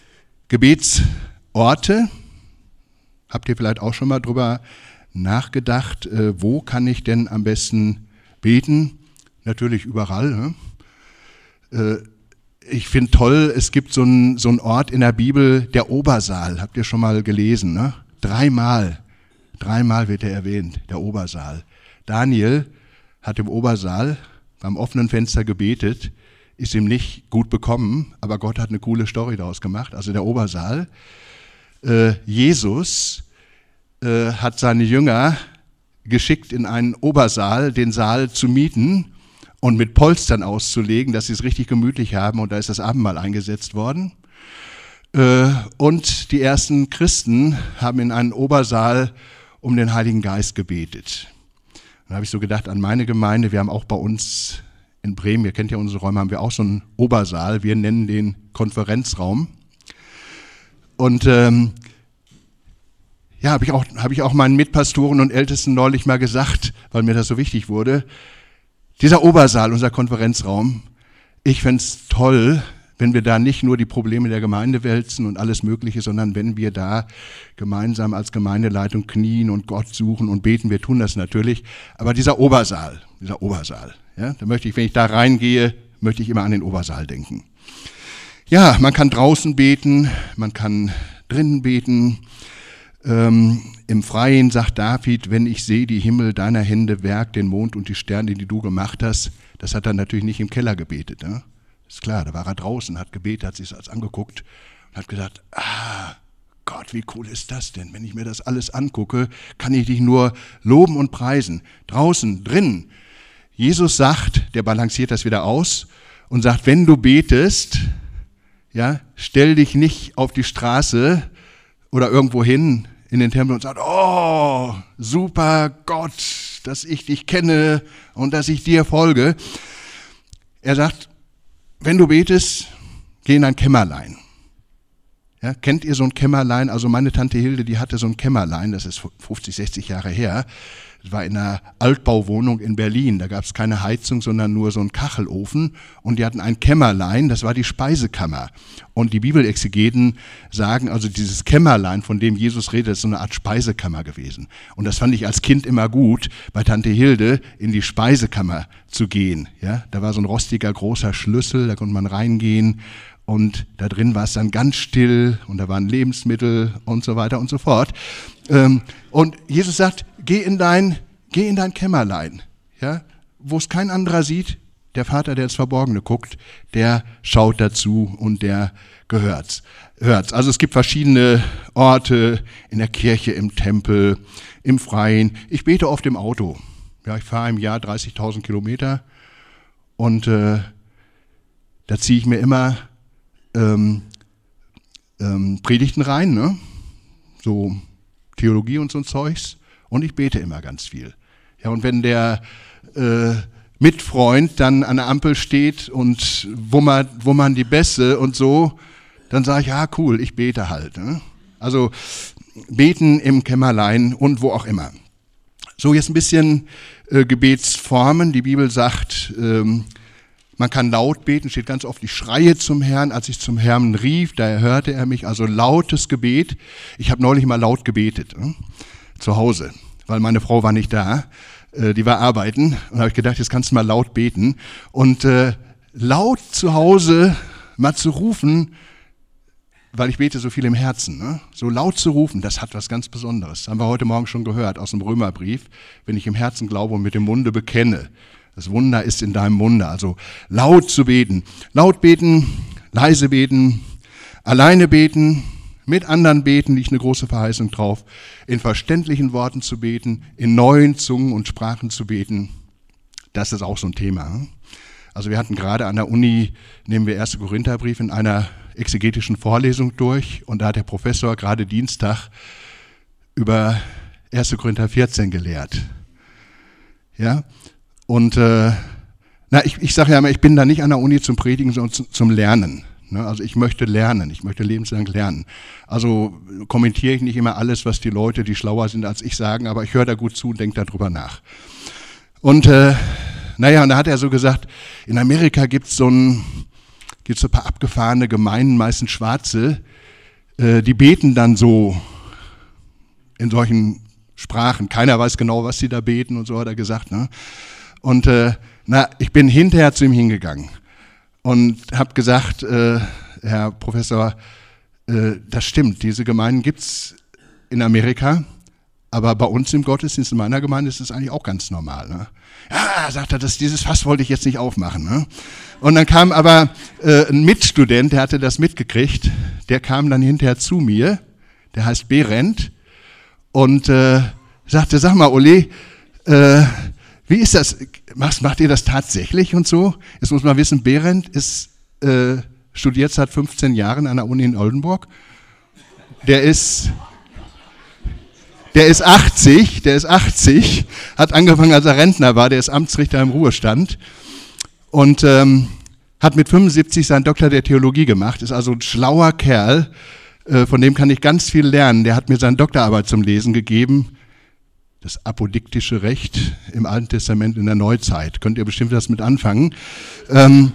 S1: Gebetsorte, habt ihr vielleicht auch schon mal drüber nachgedacht, äh, wo kann ich denn am besten beten? Natürlich überall. Ne? Äh, ich finde toll, es gibt so einen so einen Ort in der Bibel, der Obersaal. Habt ihr schon mal gelesen, ne? Dreimal, dreimal wird er erwähnt, der Obersaal. Daniel hat im Obersaal beim offenen Fenster gebetet, ist ihm nicht gut bekommen, aber Gott hat eine coole Story daraus gemacht, also der Obersaal. Äh, Jesus äh, hat seine Jünger geschickt, in einen Obersaal den Saal zu mieten und mit Polstern auszulegen, dass sie es richtig gemütlich haben, und da ist das Abendmahl eingesetzt worden. Äh, und die ersten Christen haben in einen Obersaal um den Heiligen Geist gebetet. Dann habe ich so gedacht an meine Gemeinde, wir haben auch bei uns in Bremen, ihr kennt ja unsere Räume, haben wir auch so einen Obersaal, wir nennen den Konferenzraum. Und ähm, ja, habe ich auch, habe ich auch meinen Mitpastoren und Ältesten neulich mal gesagt, weil mir das so wichtig wurde, dieser Obersaal, unser Konferenzraum, ich fände es toll, wenn wir da nicht nur die Probleme der Gemeinde wälzen und alles Mögliche, sondern wenn wir da gemeinsam als Gemeindeleitung knien und Gott suchen und beten. Wir tun das natürlich, aber dieser Obersaal, dieser Obersaal, ja, da möchte ich, wenn ich da reingehe, möchte ich immer an den Obersaal denken. Ja, man kann draußen beten, man kann drinnen beten. Ähm, im Freien sagt David, wenn ich sehe die Himmel deiner Hände Werk, den Mond und die Sterne, die du gemacht hast, das hat er natürlich nicht im Keller gebetet, ne? Ist klar, da war er draußen, hat gebetet, hat sich das angeguckt und hat gesagt, ah, Gott, wie cool ist das denn? Wenn ich mir das alles angucke, kann ich dich nur loben und preisen. Draußen, drinnen. Jesus sagt, der balanciert das wieder aus und sagt, wenn du betest, ja, stell dich nicht auf die Straße oder irgendwo hin in den Tempel und sag, oh, super Gott, dass ich dich kenne und dass ich dir folge. Er sagt, wenn du betest, geh in ein Kämmerlein. Ja, kennt ihr so ein Kämmerlein? Also meine Tante Hilde, die hatte so ein Kämmerlein, das ist fünfzig, sechzig Jahre her. Das war in einer Altbauwohnung in Berlin. Da gab es keine Heizung, sondern nur so einen Kachelofen. Und die hatten ein Kämmerlein, das war die Speisekammer. Und die Bibelexegeten sagen, also dieses Kämmerlein, von dem Jesus redet, ist so eine Art Speisekammer gewesen. Und das fand ich als Kind immer gut, bei Tante Hilde in die Speisekammer zu gehen. Ja, da war so ein rostiger, großer Schlüssel, da konnte man reingehen. Und da drin war es dann ganz still und da waren Lebensmittel und so weiter und so fort. Und Jesus sagt, geh in dein, geh in dein Kämmerlein, ja, wo es kein anderer sieht. Der Vater, der ins Verborgene guckt, der schaut dazu und der gehört's, hört's. Also es gibt verschiedene Orte in der Kirche, im Tempel, im Freien. Ich bete oft im Auto. Ja, ich fahre im Jahr dreißigtausend Kilometer und äh, da ziehe ich mir immer Ähm, ähm, Predigten rein, ne? So Theologie und so ein Zeugs, und ich bete immer ganz viel. Ja, und wenn der äh, Mitfreund dann an der Ampel steht und wummert, wummern die Bässe und so, dann sage ich, ja cool, ich bete halt. Ne? Also beten im Kämmerlein und wo auch immer. So, jetzt ein bisschen äh, Gebetsformen. Die Bibel sagt, ähm, man kann laut beten, steht ganz oft, ich schreie zum Herrn, als ich zum Herrn rief, da hörte er mich, also lautes Gebet. Ich habe neulich mal laut gebetet, äh, zu Hause, weil meine Frau war nicht da, äh, die war arbeiten, und habe ich gedacht, jetzt kannst du mal laut beten. Und äh, laut zu Hause mal zu rufen, weil ich bete so viel im Herzen, ne? So laut zu rufen, das hat was ganz Besonderes. Das haben wir heute Morgen schon gehört aus dem Römerbrief, wenn ich im Herzen glaube und mit dem Munde bekenne. Das Wunder ist in deinem Munde, also laut zu beten. Laut beten, leise beten, alleine beten, mit anderen beten, liegt eine große Verheißung drauf, in verständlichen Worten zu beten, in neuen Zungen und Sprachen zu beten. Das ist auch so ein Thema. Also wir hatten gerade an der Uni, nehmen wir ersten Korintherbrief in einer exegetischen Vorlesung durch, und da hat der Professor gerade Dienstag über ersten Korinther vierzehn gelehrt. Ja, und äh, na, ich, ich sage ja immer, ich bin da nicht an der Uni zum Predigen, sondern zum, zum Lernen. Ne? Also ich möchte lernen, ich möchte lebenslang lernen. Also kommentiere ich nicht immer alles, was die Leute, die schlauer sind als ich, sagen, aber ich höre da gut zu und denke darüber nach. Und äh, naja, und da hat er so gesagt, in Amerika gibt es so ein, gibt's so ein paar abgefahrene Gemeinden, meistens Schwarze, äh, die beten dann so in solchen Sprachen. Keiner weiß genau, was sie da beten und so, hat er gesagt, ne? Und äh, na, ich bin hinterher zu ihm hingegangen und habe gesagt, äh, Herr Professor, äh, das stimmt, diese Gemeinden gibt es in Amerika, aber bei uns im Gottesdienst in meiner Gemeinde ist es eigentlich auch ganz normal. Ne? Ja, sagt er, das, dieses Fass wollte ich jetzt nicht aufmachen. Ne? Und dann kam aber äh, ein Mitstudent, der hatte das mitgekriegt, der kam dann hinterher zu mir, der heißt Berend, und äh, sagte, sag mal, Uli, äh, wie ist das, macht, macht ihr das tatsächlich und so? Jetzt muss man wissen, Berend ist, äh, studiert seit fünfzehn Jahren an der Uni in Oldenburg, der ist... Der ist achtzig, der ist achtzig, hat angefangen, als er Rentner war, der ist Amtsrichter im Ruhestand und ähm, hat mit fünfundsiebzig seinen Doktor der Theologie gemacht, ist also ein schlauer Kerl, äh, von dem kann ich ganz viel lernen. Der hat mir seine Doktorarbeit zum Lesen gegeben, das apodiktische Recht im Alten Testament in der Neuzeit. Könnt ihr bestimmt was mit anfangen. Ähm,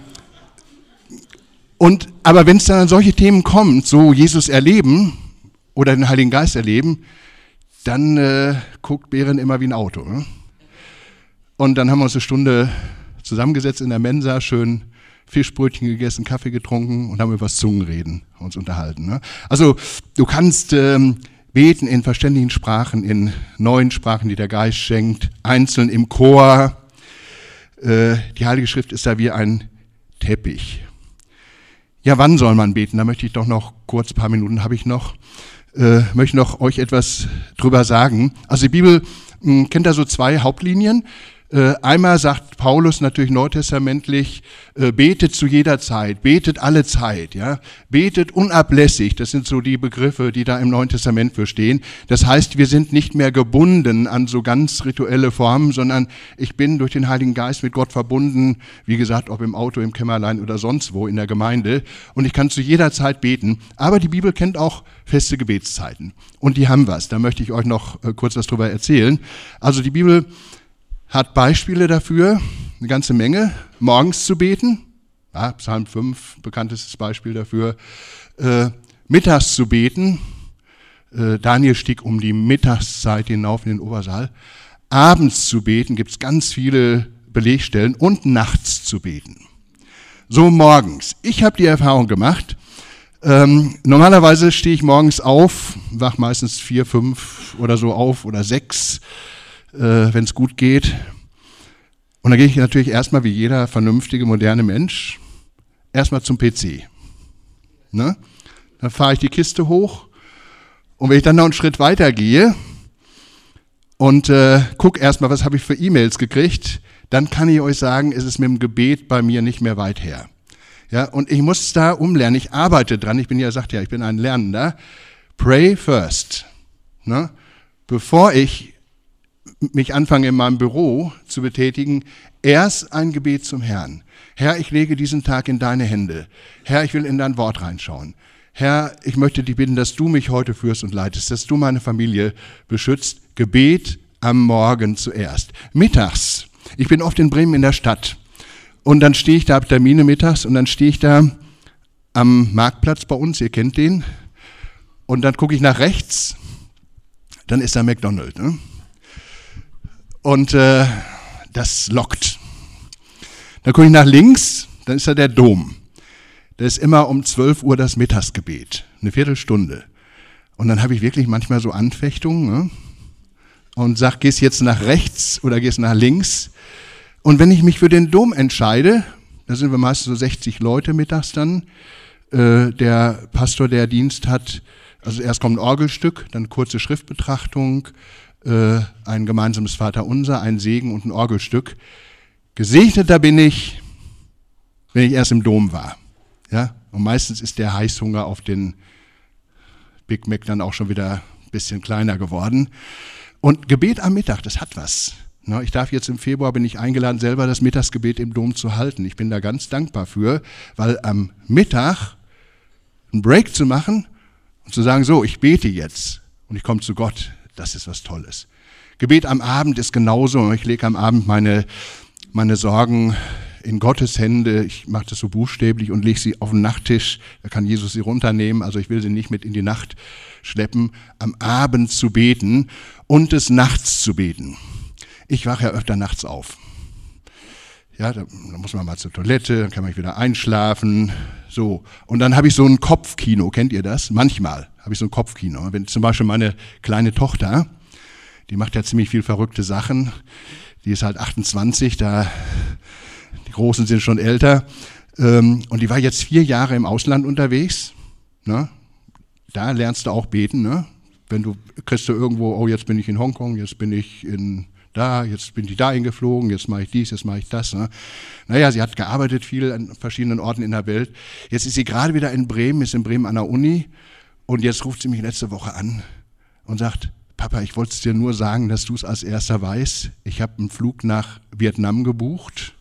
S1: und, aber wenn es dann an solche Themen kommt, so Jesus erleben oder den Heiligen Geist erleben, dann äh, guckt Behren immer wie ein Auto. Ne? Und dann haben wir uns eine Stunde zusammengesetzt in der Mensa, schön Fischbrötchen gegessen, Kaffee getrunken und haben über das Zungenreden uns unterhalten. Ne? Also du kannst ähm, beten in verständigen Sprachen, in neuen Sprachen, die der Geist schenkt, einzeln im Chor. Äh, die Heilige Schrift ist da wie ein Teppich. Ja, wann soll man beten? Da möchte ich doch noch kurz, ein paar Minuten habe ich noch. Äh, möchte noch euch etwas drüber sagen. Also die Bibel mh, kennt da so zwei Hauptlinien. Äh, einmal sagt Paulus natürlich neutestamentlich, äh, betet zu jeder Zeit, betet alle Zeit, ja, betet unablässig. Das sind so die Begriffe, die da im Neuen Testament für stehen. Das heißt, wir sind nicht mehr gebunden an so ganz rituelle Formen, sondern ich bin durch den Heiligen Geist mit Gott verbunden, wie gesagt, ob im Auto, im Kämmerlein oder sonst wo in der Gemeinde. Und ich kann zu jeder Zeit beten. Aber die Bibel kennt auch feste Gebetszeiten. Und die haben was. Da möchte ich euch noch äh, kurz was drüber erzählen. Also die Bibel hat Beispiele dafür, eine ganze Menge, morgens zu beten, ja, Psalm fünf, bekanntestes Beispiel dafür, äh, mittags zu beten, äh, Daniel stieg um die Mittagszeit hinauf in den Obersaal, abends zu beten, gibt es ganz viele Belegstellen, und nachts zu beten. So morgens. Ich habe die Erfahrung gemacht, ähm, normalerweise stehe ich morgens auf, wach meistens vier, fünf oder so auf oder sechs, wenn es gut geht. Und dann gehe ich natürlich erstmal, wie jeder vernünftige, moderne Mensch, erstmal zum P C. Ne? Dann fahre ich die Kiste hoch, und wenn ich dann noch einen Schritt weiter gehe und äh, gucke erstmal, was habe ich für E-Mails gekriegt, dann kann ich euch sagen, ist es mit dem Gebet bei mir nicht mehr weit her. Ja, und ich muss da umlernen, ich arbeite dran, ich bin ja, sagt ja, ich bin ein Lernender. Pray first. Ne? Bevor ich mich anfange in meinem Büro zu betätigen, erst ein Gebet zum Herrn. Herr, ich lege diesen Tag in deine Hände. Herr, ich will in dein Wort reinschauen. Herr, ich möchte dich bitten, dass du mich heute führst und leitest, dass du meine Familie beschützt. Gebet am Morgen zuerst. Mittags. Ich bin oft in Bremen in der Stadt. Und dann stehe ich da, habe Termine mittags, und dann stehe ich da am Marktplatz bei uns, ihr kennt den. Und dann gucke ich nach rechts, dann ist da McDonald's, ne? Und äh, das lockt. Dann gucke ich nach links, dann ist da der Dom. Da ist immer um zwölf Uhr das Mittagsgebet, eine Viertelstunde. Und dann habe ich wirklich manchmal so Anfechtungen, ne? Und sage, gehst jetzt nach rechts oder gehst nach links. Und wenn ich mich für den Dom entscheide, da sind wir meistens so sechzig Leute mittags dann, äh, der Pastor, der Dienst hat, also erst kommt ein Orgelstück, dann kurze Schriftbetrachtung, ein gemeinsames Vaterunser, ein Segen und ein Orgelstück. Gesegneter bin ich, wenn ich erst im Dom war. Ja? Und meistens ist der Heißhunger auf den Big Mac dann auch schon wieder ein bisschen kleiner geworden. Und Gebet am Mittag, das hat was. Ich darf jetzt im Februar, bin ich eingeladen, selber das Mittagsgebet im Dom zu halten. Ich bin da ganz dankbar für, weil am Mittag einen Break zu machen und zu sagen, so, ich bete jetzt und ich komme zu Gott. Das ist was Tolles. Gebet am Abend ist genauso. Ich lege am Abend meine, meine Sorgen in Gottes Hände. Ich mache das so buchstäblich und lege sie auf den Nachttisch. Da kann Jesus sie runternehmen. Also ich will sie nicht mit in die Nacht schleppen. Am Abend zu beten und des Nachts zu beten. Ich wache ja öfter nachts auf. Ja, da, da muss man mal zur Toilette, dann kann man wieder einschlafen. So. Und dann habe ich so ein Kopfkino, kennt ihr das? Manchmal habe ich so ein Kopfkino. Wenn zum Beispiel meine kleine Tochter, die macht ja ziemlich viel verrückte Sachen, die ist halt achtundzwanzig, da die Großen sind schon älter. Ähm, und die war jetzt vier Jahre im Ausland unterwegs. Ne? Da lernst du auch beten. Ne? Wenn du kriegst du irgendwo, oh, jetzt bin ich in Hongkong, jetzt bin ich in da, jetzt bin ich da hingeflogen, jetzt mache ich dies, jetzt mache ich das. Ne? Naja, sie hat gearbeitet viel an verschiedenen Orten in der Welt. Jetzt ist sie gerade wieder in Bremen, ist in Bremen an der Uni und jetzt ruft sie mich letzte Woche an und sagt, Papa, ich wollte es dir nur sagen, dass du es als erster weißt. Ich habe einen Flug nach Vietnam gebucht.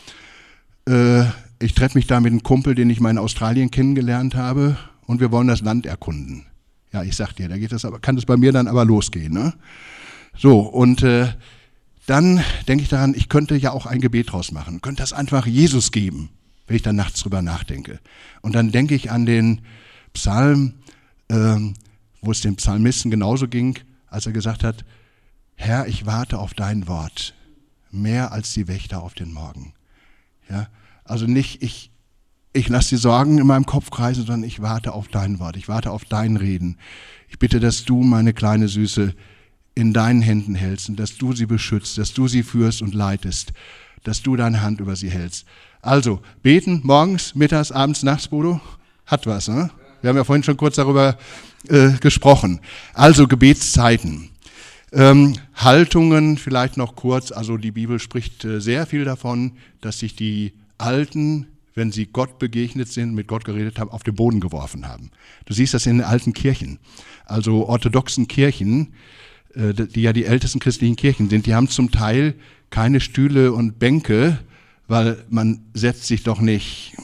S1: Äh, ich treffe mich da mit einem Kumpel, den ich mal in Australien kennengelernt habe und wir wollen das Land erkunden. Ja, ich sag dir, da geht das aber, kann das bei mir dann aber losgehen. Ne? So, und äh, dann denke ich daran, ich könnte ja auch ein Gebet draus machen, könnte das einfach Jesus geben, wenn ich dann nachts drüber nachdenke. Und dann denke ich an den Psalm, ähm, wo es dem Psalmisten genauso ging, als er gesagt hat, Herr, ich warte auf dein Wort, mehr als die Wächter auf den Morgen. Ja, also nicht, ich, ich lasse die Sorgen in meinem Kopf kreisen, sondern ich warte auf dein Wort, ich warte auf dein Reden. Ich bitte, dass du, meine kleine Süße, in deinen Händen hältst und dass du sie beschützt, dass du sie führst und leitest, dass du deine Hand über sie hältst. Also, beten morgens, mittags, abends, nachts, Bodo, hat was, ne? Wir haben ja vorhin schon kurz darüber äh, gesprochen. Also Gebetszeiten. Ähm, Haltungen vielleicht noch kurz, also die Bibel spricht äh, sehr viel davon, dass sich die Alten, wenn sie Gott begegnet sind, mit Gott geredet haben, auf den Boden geworfen haben. Du siehst das in den alten Kirchen, also orthodoxen Kirchen, die ja die ältesten christlichen Kirchen sind, die haben zum Teil keine Stühle und Bänke, weil man setzt sich doch nicht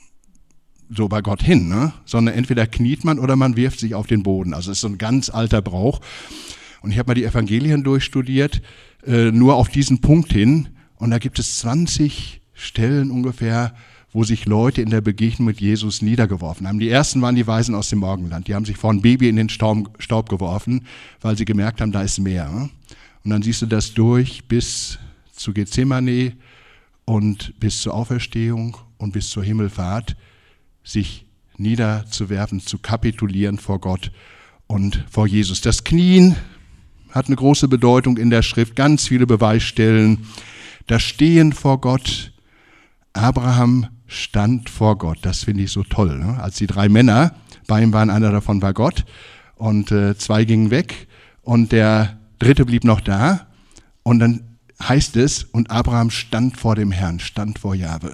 S1: so bei Gott hin, ne? Sondern entweder kniet man oder man wirft sich auf den Boden. Also es ist so ein ganz alter Brauch. Und ich habe mal die Evangelien durchstudiert, äh, nur auf diesen Punkt hin. Und da gibt es zwanzig Stellen ungefähr, wo sich Leute in der Begegnung mit Jesus niedergeworfen haben. Die ersten waren die Weisen aus dem Morgenland. Die haben sich vor ein Baby in den Staub, Staub geworfen, weil sie gemerkt haben, da ist mehr. Und dann siehst du das durch bis zu Gethsemane und bis zur Auferstehung und bis zur Himmelfahrt, sich niederzuwerfen, zu kapitulieren vor Gott und vor Jesus. Das Knien hat eine große Bedeutung in der Schrift, ganz viele Beweisstellen. Das Stehen vor Gott. Abraham stand vor Gott, das finde ich so toll. Ne? Als die drei Männer bei ihm waren, einer davon war Gott und äh, zwei gingen weg und der dritte blieb noch da und dann heißt es, und Abraham stand vor dem Herrn, stand vor Jahwe.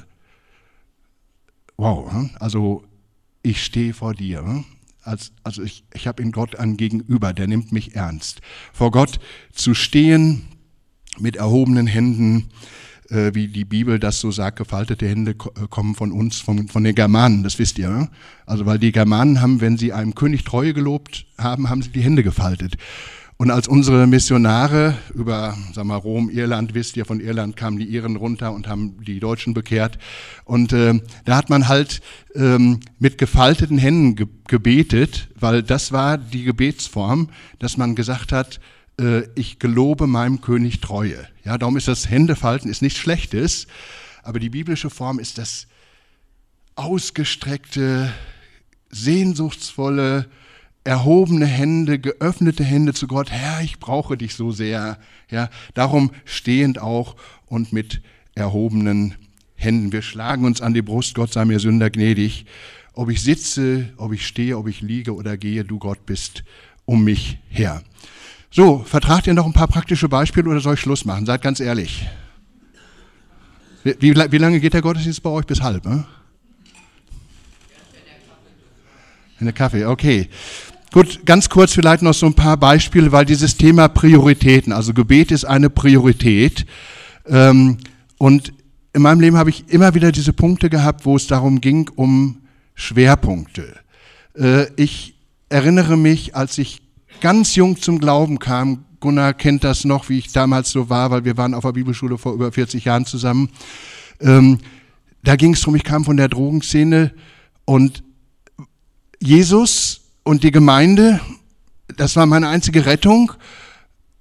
S1: Wow, ne? Also ich stehe vor dir. Ne? Als, also ich, ich habe in Gott ein Gegenüber, der nimmt mich ernst. Vor Gott zu stehen mit erhobenen Händen, wie die Bibel das so sagt, gefaltete Hände kommen von uns, von, von den Germanen, das wisst ihr. Ne? Also weil die Germanen haben, wenn sie einem König Treue gelobt haben, haben sie die Hände gefaltet. Und als unsere Missionare über, sagen wir, Rom, Irland, wisst ihr, von Irland kamen die Iren runter und haben die Deutschen bekehrt. Und äh, da hat man halt ähm, mit gefalteten Händen ge- gebetet, weil das war die Gebetsform, dass man gesagt hat, ich gelobe meinem König Treue. Ja, darum ist das Händefalten ist nichts Schlechtes, aber die biblische Form ist das ausgestreckte, sehnsuchtsvolle, erhobene Hände, geöffnete Hände zu Gott. Herr, ich brauche dich so sehr. Ja, darum stehend auch und mit erhobenen Händen. Wir schlagen uns an die Brust, Gott sei mir Sünder gnädig. Ob ich sitze, ob ich stehe, ob ich liege oder gehe, du Gott bist um mich her. So, vertragt ihr noch ein paar praktische Beispiele oder soll ich Schluss machen? Seid ganz ehrlich. Wie, wie, wie lange geht der Gottesdienst bei euch? Bis halb, ne? In der Kaffee, okay. Gut, ganz kurz vielleicht noch so ein paar Beispiele, weil dieses Thema Prioritäten, also Gebet ist eine Priorität. Ähm, und in meinem Leben habe ich immer wieder diese Punkte gehabt, wo es darum ging, um Schwerpunkte. Äh, ich erinnere mich, als ich ganz jung zum Glauben kam, Gunnar kennt das noch, wie ich damals so war, weil wir waren auf der Bibelschule vor über vierzig Jahren zusammen. Ähm, da ging es darum, ich kam von der Drogenszene und Jesus und die Gemeinde, das war meine einzige Rettung.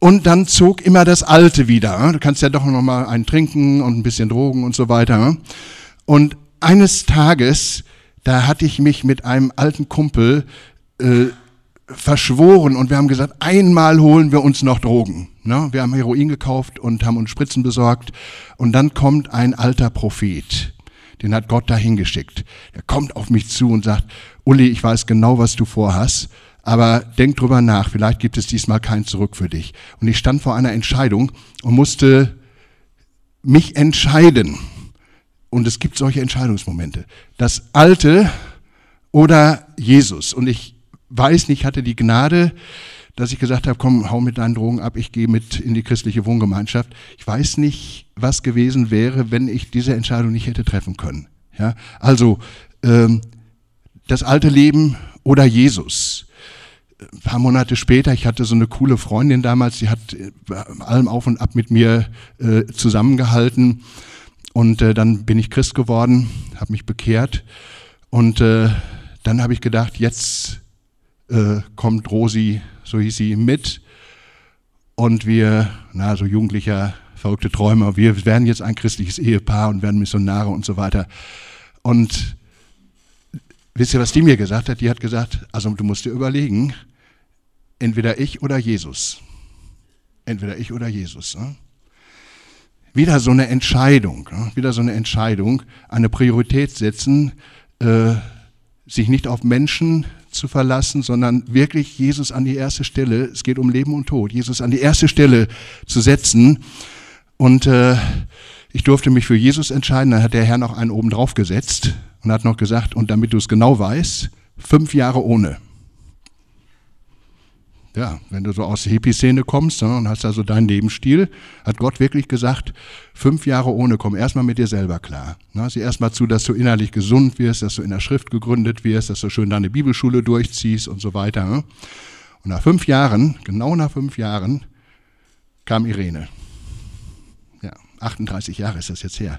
S1: Und dann zog immer das Alte wieder. Du kannst ja doch noch mal einen trinken und ein bisschen Drogen und so weiter. Und eines Tages, da hatte ich mich mit einem alten Kumpel äh, verschworen und wir haben gesagt, einmal holen wir uns noch Drogen. Ne? Wir haben Heroin gekauft und haben uns Spritzen besorgt. Und dann kommt ein alter Prophet, den hat Gott dahin geschickt. Der kommt auf mich zu und sagt, Uli, ich weiß genau, was du vorhast. Aber denk drüber nach, vielleicht gibt es diesmal kein Zurück für dich. Und ich stand vor einer Entscheidung und musste mich entscheiden. Und es gibt solche Entscheidungsmomente. Das Alte oder Jesus. Und ich weiß nicht, ich hatte die Gnade, dass ich gesagt habe, komm, hau mit deinen Drogen ab, ich gehe mit in die christliche Wohngemeinschaft. Ich weiß nicht, was gewesen wäre, wenn ich diese Entscheidung nicht hätte treffen können. Ja? Also ähm, das alte Leben oder Jesus. Ein paar Monate später, ich hatte so eine coole Freundin damals, die hat allem auf und ab mit mir äh, zusammengehalten und äh, dann bin ich Christ geworden, habe mich bekehrt und äh, dann habe ich gedacht, jetzt äh, kommt Rosi, so hieß sie, mit und wir, na so jugendlicher, verrückte Träumer, wir werden jetzt ein christliches Ehepaar und werden Missionare und so weiter. Und wisst ihr, was die mir gesagt hat? Die hat gesagt, also du musst dir überlegen, entweder ich oder Jesus. Entweder ich oder Jesus. Ne? Wieder so eine Entscheidung, ne? wieder so eine Entscheidung, eine Priorität setzen, äh, sich nicht auf Menschen zu verlassen, sondern wirklich Jesus an die erste Stelle, es geht um Leben und Tod, Jesus an die erste Stelle zu setzen. Und äh, ich durfte mich für Jesus entscheiden, dann hat der Herr noch einen oben drauf gesetzt und hat noch gesagt, und damit du es genau weißt, fünf Jahre ohne. Ja, wenn du so aus der Hippie-Szene kommst ne, und hast also deinen Lebensstil, hat Gott wirklich gesagt, fünf Jahre ohne, komm erstmal mit dir selber klar. Ne, sieh erstmal zu, dass du innerlich gesund wirst, dass du in der Schrift gegründet wirst, dass du schön deine Bibelschule durchziehst und so weiter. Ne? Und nach fünf Jahren, genau nach fünf Jahren, kam Irene. Ja, achtunddreißig Jahre ist das jetzt her.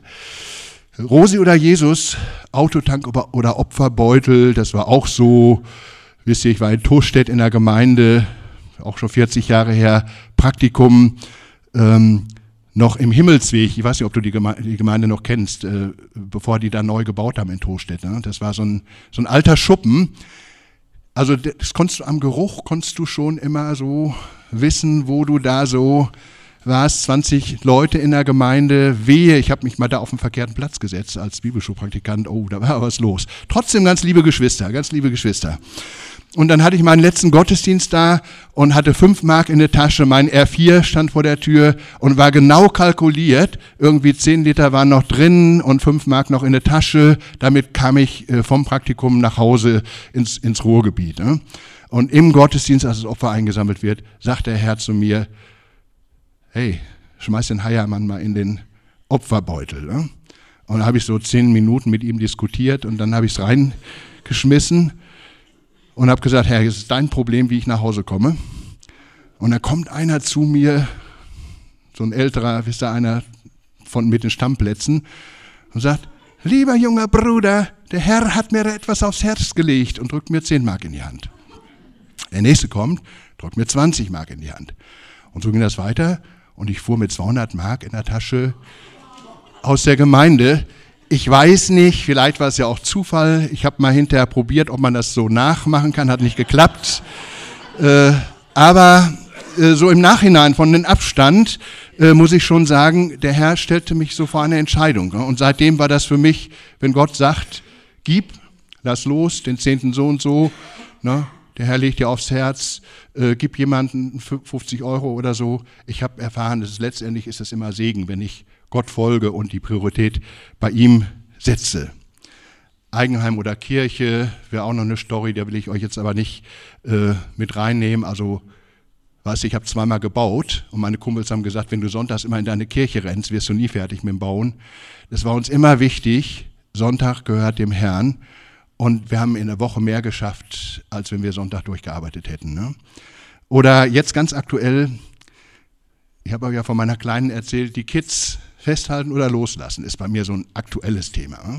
S1: Rosi oder Jesus, Autotank oder Opferbeutel, das war auch so, wisst ihr, ich war in Tostedt in der Gemeinde, auch schon vierzig Jahre her, Praktikum, ähm, noch im Himmelsweg, ich weiß nicht, ob du die Gemeinde, die Gemeinde noch kennst, äh, bevor die da neu gebaut haben in Tostedt. Ne? Das war so ein, so ein alter Schuppen. Also das konntest du am Geruch, konntest du schon immer so wissen, wo du da so warst, zwanzig Leute in der Gemeinde, wehe, ich habe mich mal da auf den verkehrten Platz gesetzt als Bibelschulpraktikant, oh, da war was los. Trotzdem ganz liebe Geschwister, ganz liebe Geschwister. Und dann hatte ich meinen letzten Gottesdienst da und hatte fünf Mark in der Tasche. Mein R vier stand vor der Tür und war genau kalkuliert. Irgendwie zehn Liter waren noch drin und fünf Mark noch in der Tasche. Damit kam ich vom Praktikum nach Hause ins, ins Ruhrgebiet. Und im Gottesdienst, als das Opfer eingesammelt wird, sagt der Herr zu mir, hey, schmeiß den Heiermann mal in den Opferbeutel. Und da habe ich so zehn Minuten mit ihm diskutiert und dann habe ich es reingeschmissen. Und habe gesagt, Herr, es ist dein Problem, wie ich nach Hause komme. Und da kommt einer zu mir, so ein älterer, wisst ihr, einer von mit den Stammplätzen und sagt, lieber junger Bruder, der Herr hat mir etwas aufs Herz gelegt und drückt mir zehn Mark in die Hand. Der nächste kommt, drückt mir zwanzig Mark in die Hand. Und so ging das weiter und ich fuhr mit zweihundert Mark in der Tasche aus der Gemeinde. Ich weiß nicht, vielleicht war es ja auch Zufall. Ich habe mal hinterher probiert, ob man das so nachmachen kann, hat nicht geklappt. Äh, aber äh, so im Nachhinein von dem Abstand äh, muss ich schon sagen, der Herr stellte mich so vor eine Entscheidung. Ne? Und seitdem war das für mich, wenn Gott sagt, gib, lass los, den Zehnten so und so, ne? Der Herr legt dir aufs Herz, äh, gib jemanden fünfzig Euro oder so. Ich habe erfahren, dass es letztendlich ist es immer Segen, wenn ich Gott folge und die Priorität bei ihm setze. Eigenheim oder Kirche wäre auch noch eine Story, da will ich euch jetzt aber nicht äh, mit reinnehmen. Also, weißt du, ich habe zweimal gebaut und meine Kumpels haben gesagt, wenn du sonntags immer in deine Kirche rennst, wirst du nie fertig mit dem Bauen. Das war uns immer wichtig. Sonntag gehört dem Herrn und wir haben in der Woche mehr geschafft, als wenn wir Sonntag durchgearbeitet hätten. Ne? Oder jetzt ganz aktuell, ich habe euch ja von meiner Kleinen erzählt, die Kids festhalten oder loslassen, ist bei mir so ein aktuelles Thema.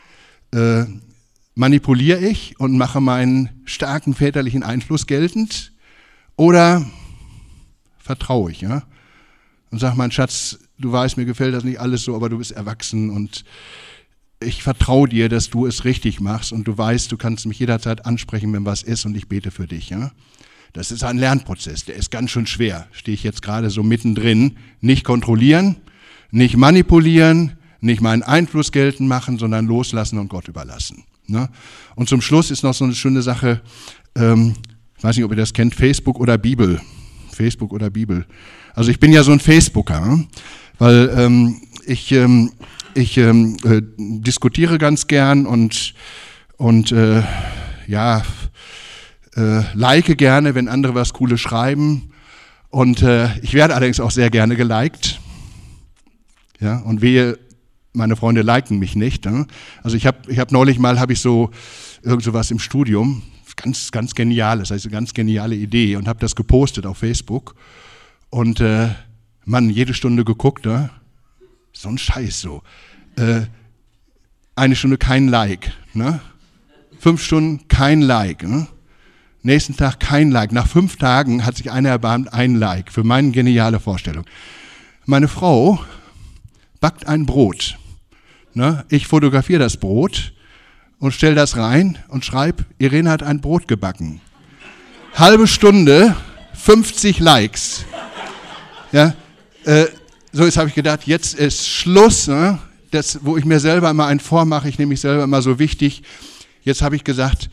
S1: Äh, manipuliere ich und mache meinen starken väterlichen Einfluss geltend oder vertraue ich, ja. Und sag, mein Schatz, du weißt, mir gefällt das nicht alles so, aber du bist erwachsen und ich vertraue dir, dass du es richtig machst und du weißt, du kannst mich jederzeit ansprechen, wenn was ist und ich bete für dich, ja. Das ist ein Lernprozess, der ist ganz schön schwer. Stehe ich jetzt gerade so mittendrin. Nicht kontrollieren, nicht manipulieren, nicht meinen Einfluss geltend machen, sondern loslassen und Gott überlassen. Ne? Und zum Schluss ist noch so eine schöne Sache, ähm, ich weiß nicht, ob ihr das kennt, Facebook oder Bibel. Facebook oder Bibel. Also ich bin ja so ein Facebooker, weil ähm, ich, ähm, ich ähm, äh, diskutiere ganz gern und, und äh, ja, äh, like gerne, wenn andere was Cooles schreiben. Und äh, ich werde allerdings auch sehr gerne geliked. Ja, und wehe, meine Freunde liken mich nicht. Ne? Also ich habe ich hab neulich mal, habe ich so irgend sowas im Studium, ganz, ganz geniales, also eine ganz geniale Idee und habe das gepostet auf Facebook. Und äh, Mann, jede Stunde geguckt, ne? So ein Scheiß so. Äh, eine Stunde kein Like, ne? Fünf Stunden kein Like, ne? Nächsten Tag kein Like. Nach fünf Tagen hat sich einer erbarmt, ein Like für meine geniale Vorstellung. Meine Frau backt ein Brot. Ne? Ich fotografiere das Brot und stelle das rein und schreibe, Irene hat ein Brot gebacken. Halbe Stunde, fünfzig Likes. Ja, äh, so jetzt habe ich gedacht, jetzt ist Schluss. Ne? Das, wo ich mir selber immer einen vormache, ich nehme mich selber immer so wichtig. Jetzt habe ich gesagt,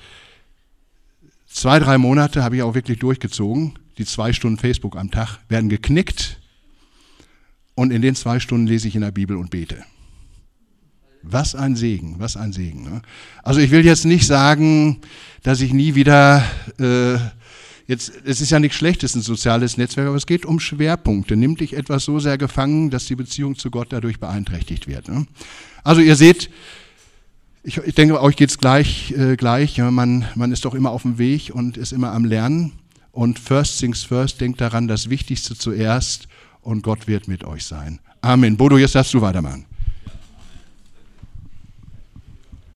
S1: zwei, drei Monate habe ich auch wirklich durchgezogen. Die zwei Stunden Facebook am Tag werden geknickt. Und in den zwei Stunden lese ich in der Bibel und bete. Was ein Segen, was ein Segen. Ne? Also ich will jetzt nicht sagen, dass ich nie wieder, äh, jetzt, es ist ja nichts Schlechtes, ein soziales Netzwerk, aber es geht um Schwerpunkte. Nimmt dich etwas so sehr gefangen, dass die Beziehung zu Gott dadurch beeinträchtigt wird. Ne? Also ihr seht, ich, ich denke, euch geht es gleich, äh, gleich. Ja? Man, man ist doch immer auf dem Weg und ist immer am Lernen. Und first things first, denkt daran, das Wichtigste zuerst. Und Gott wird mit euch sein. Amen. Bodo, jetzt darfst du weitermachen.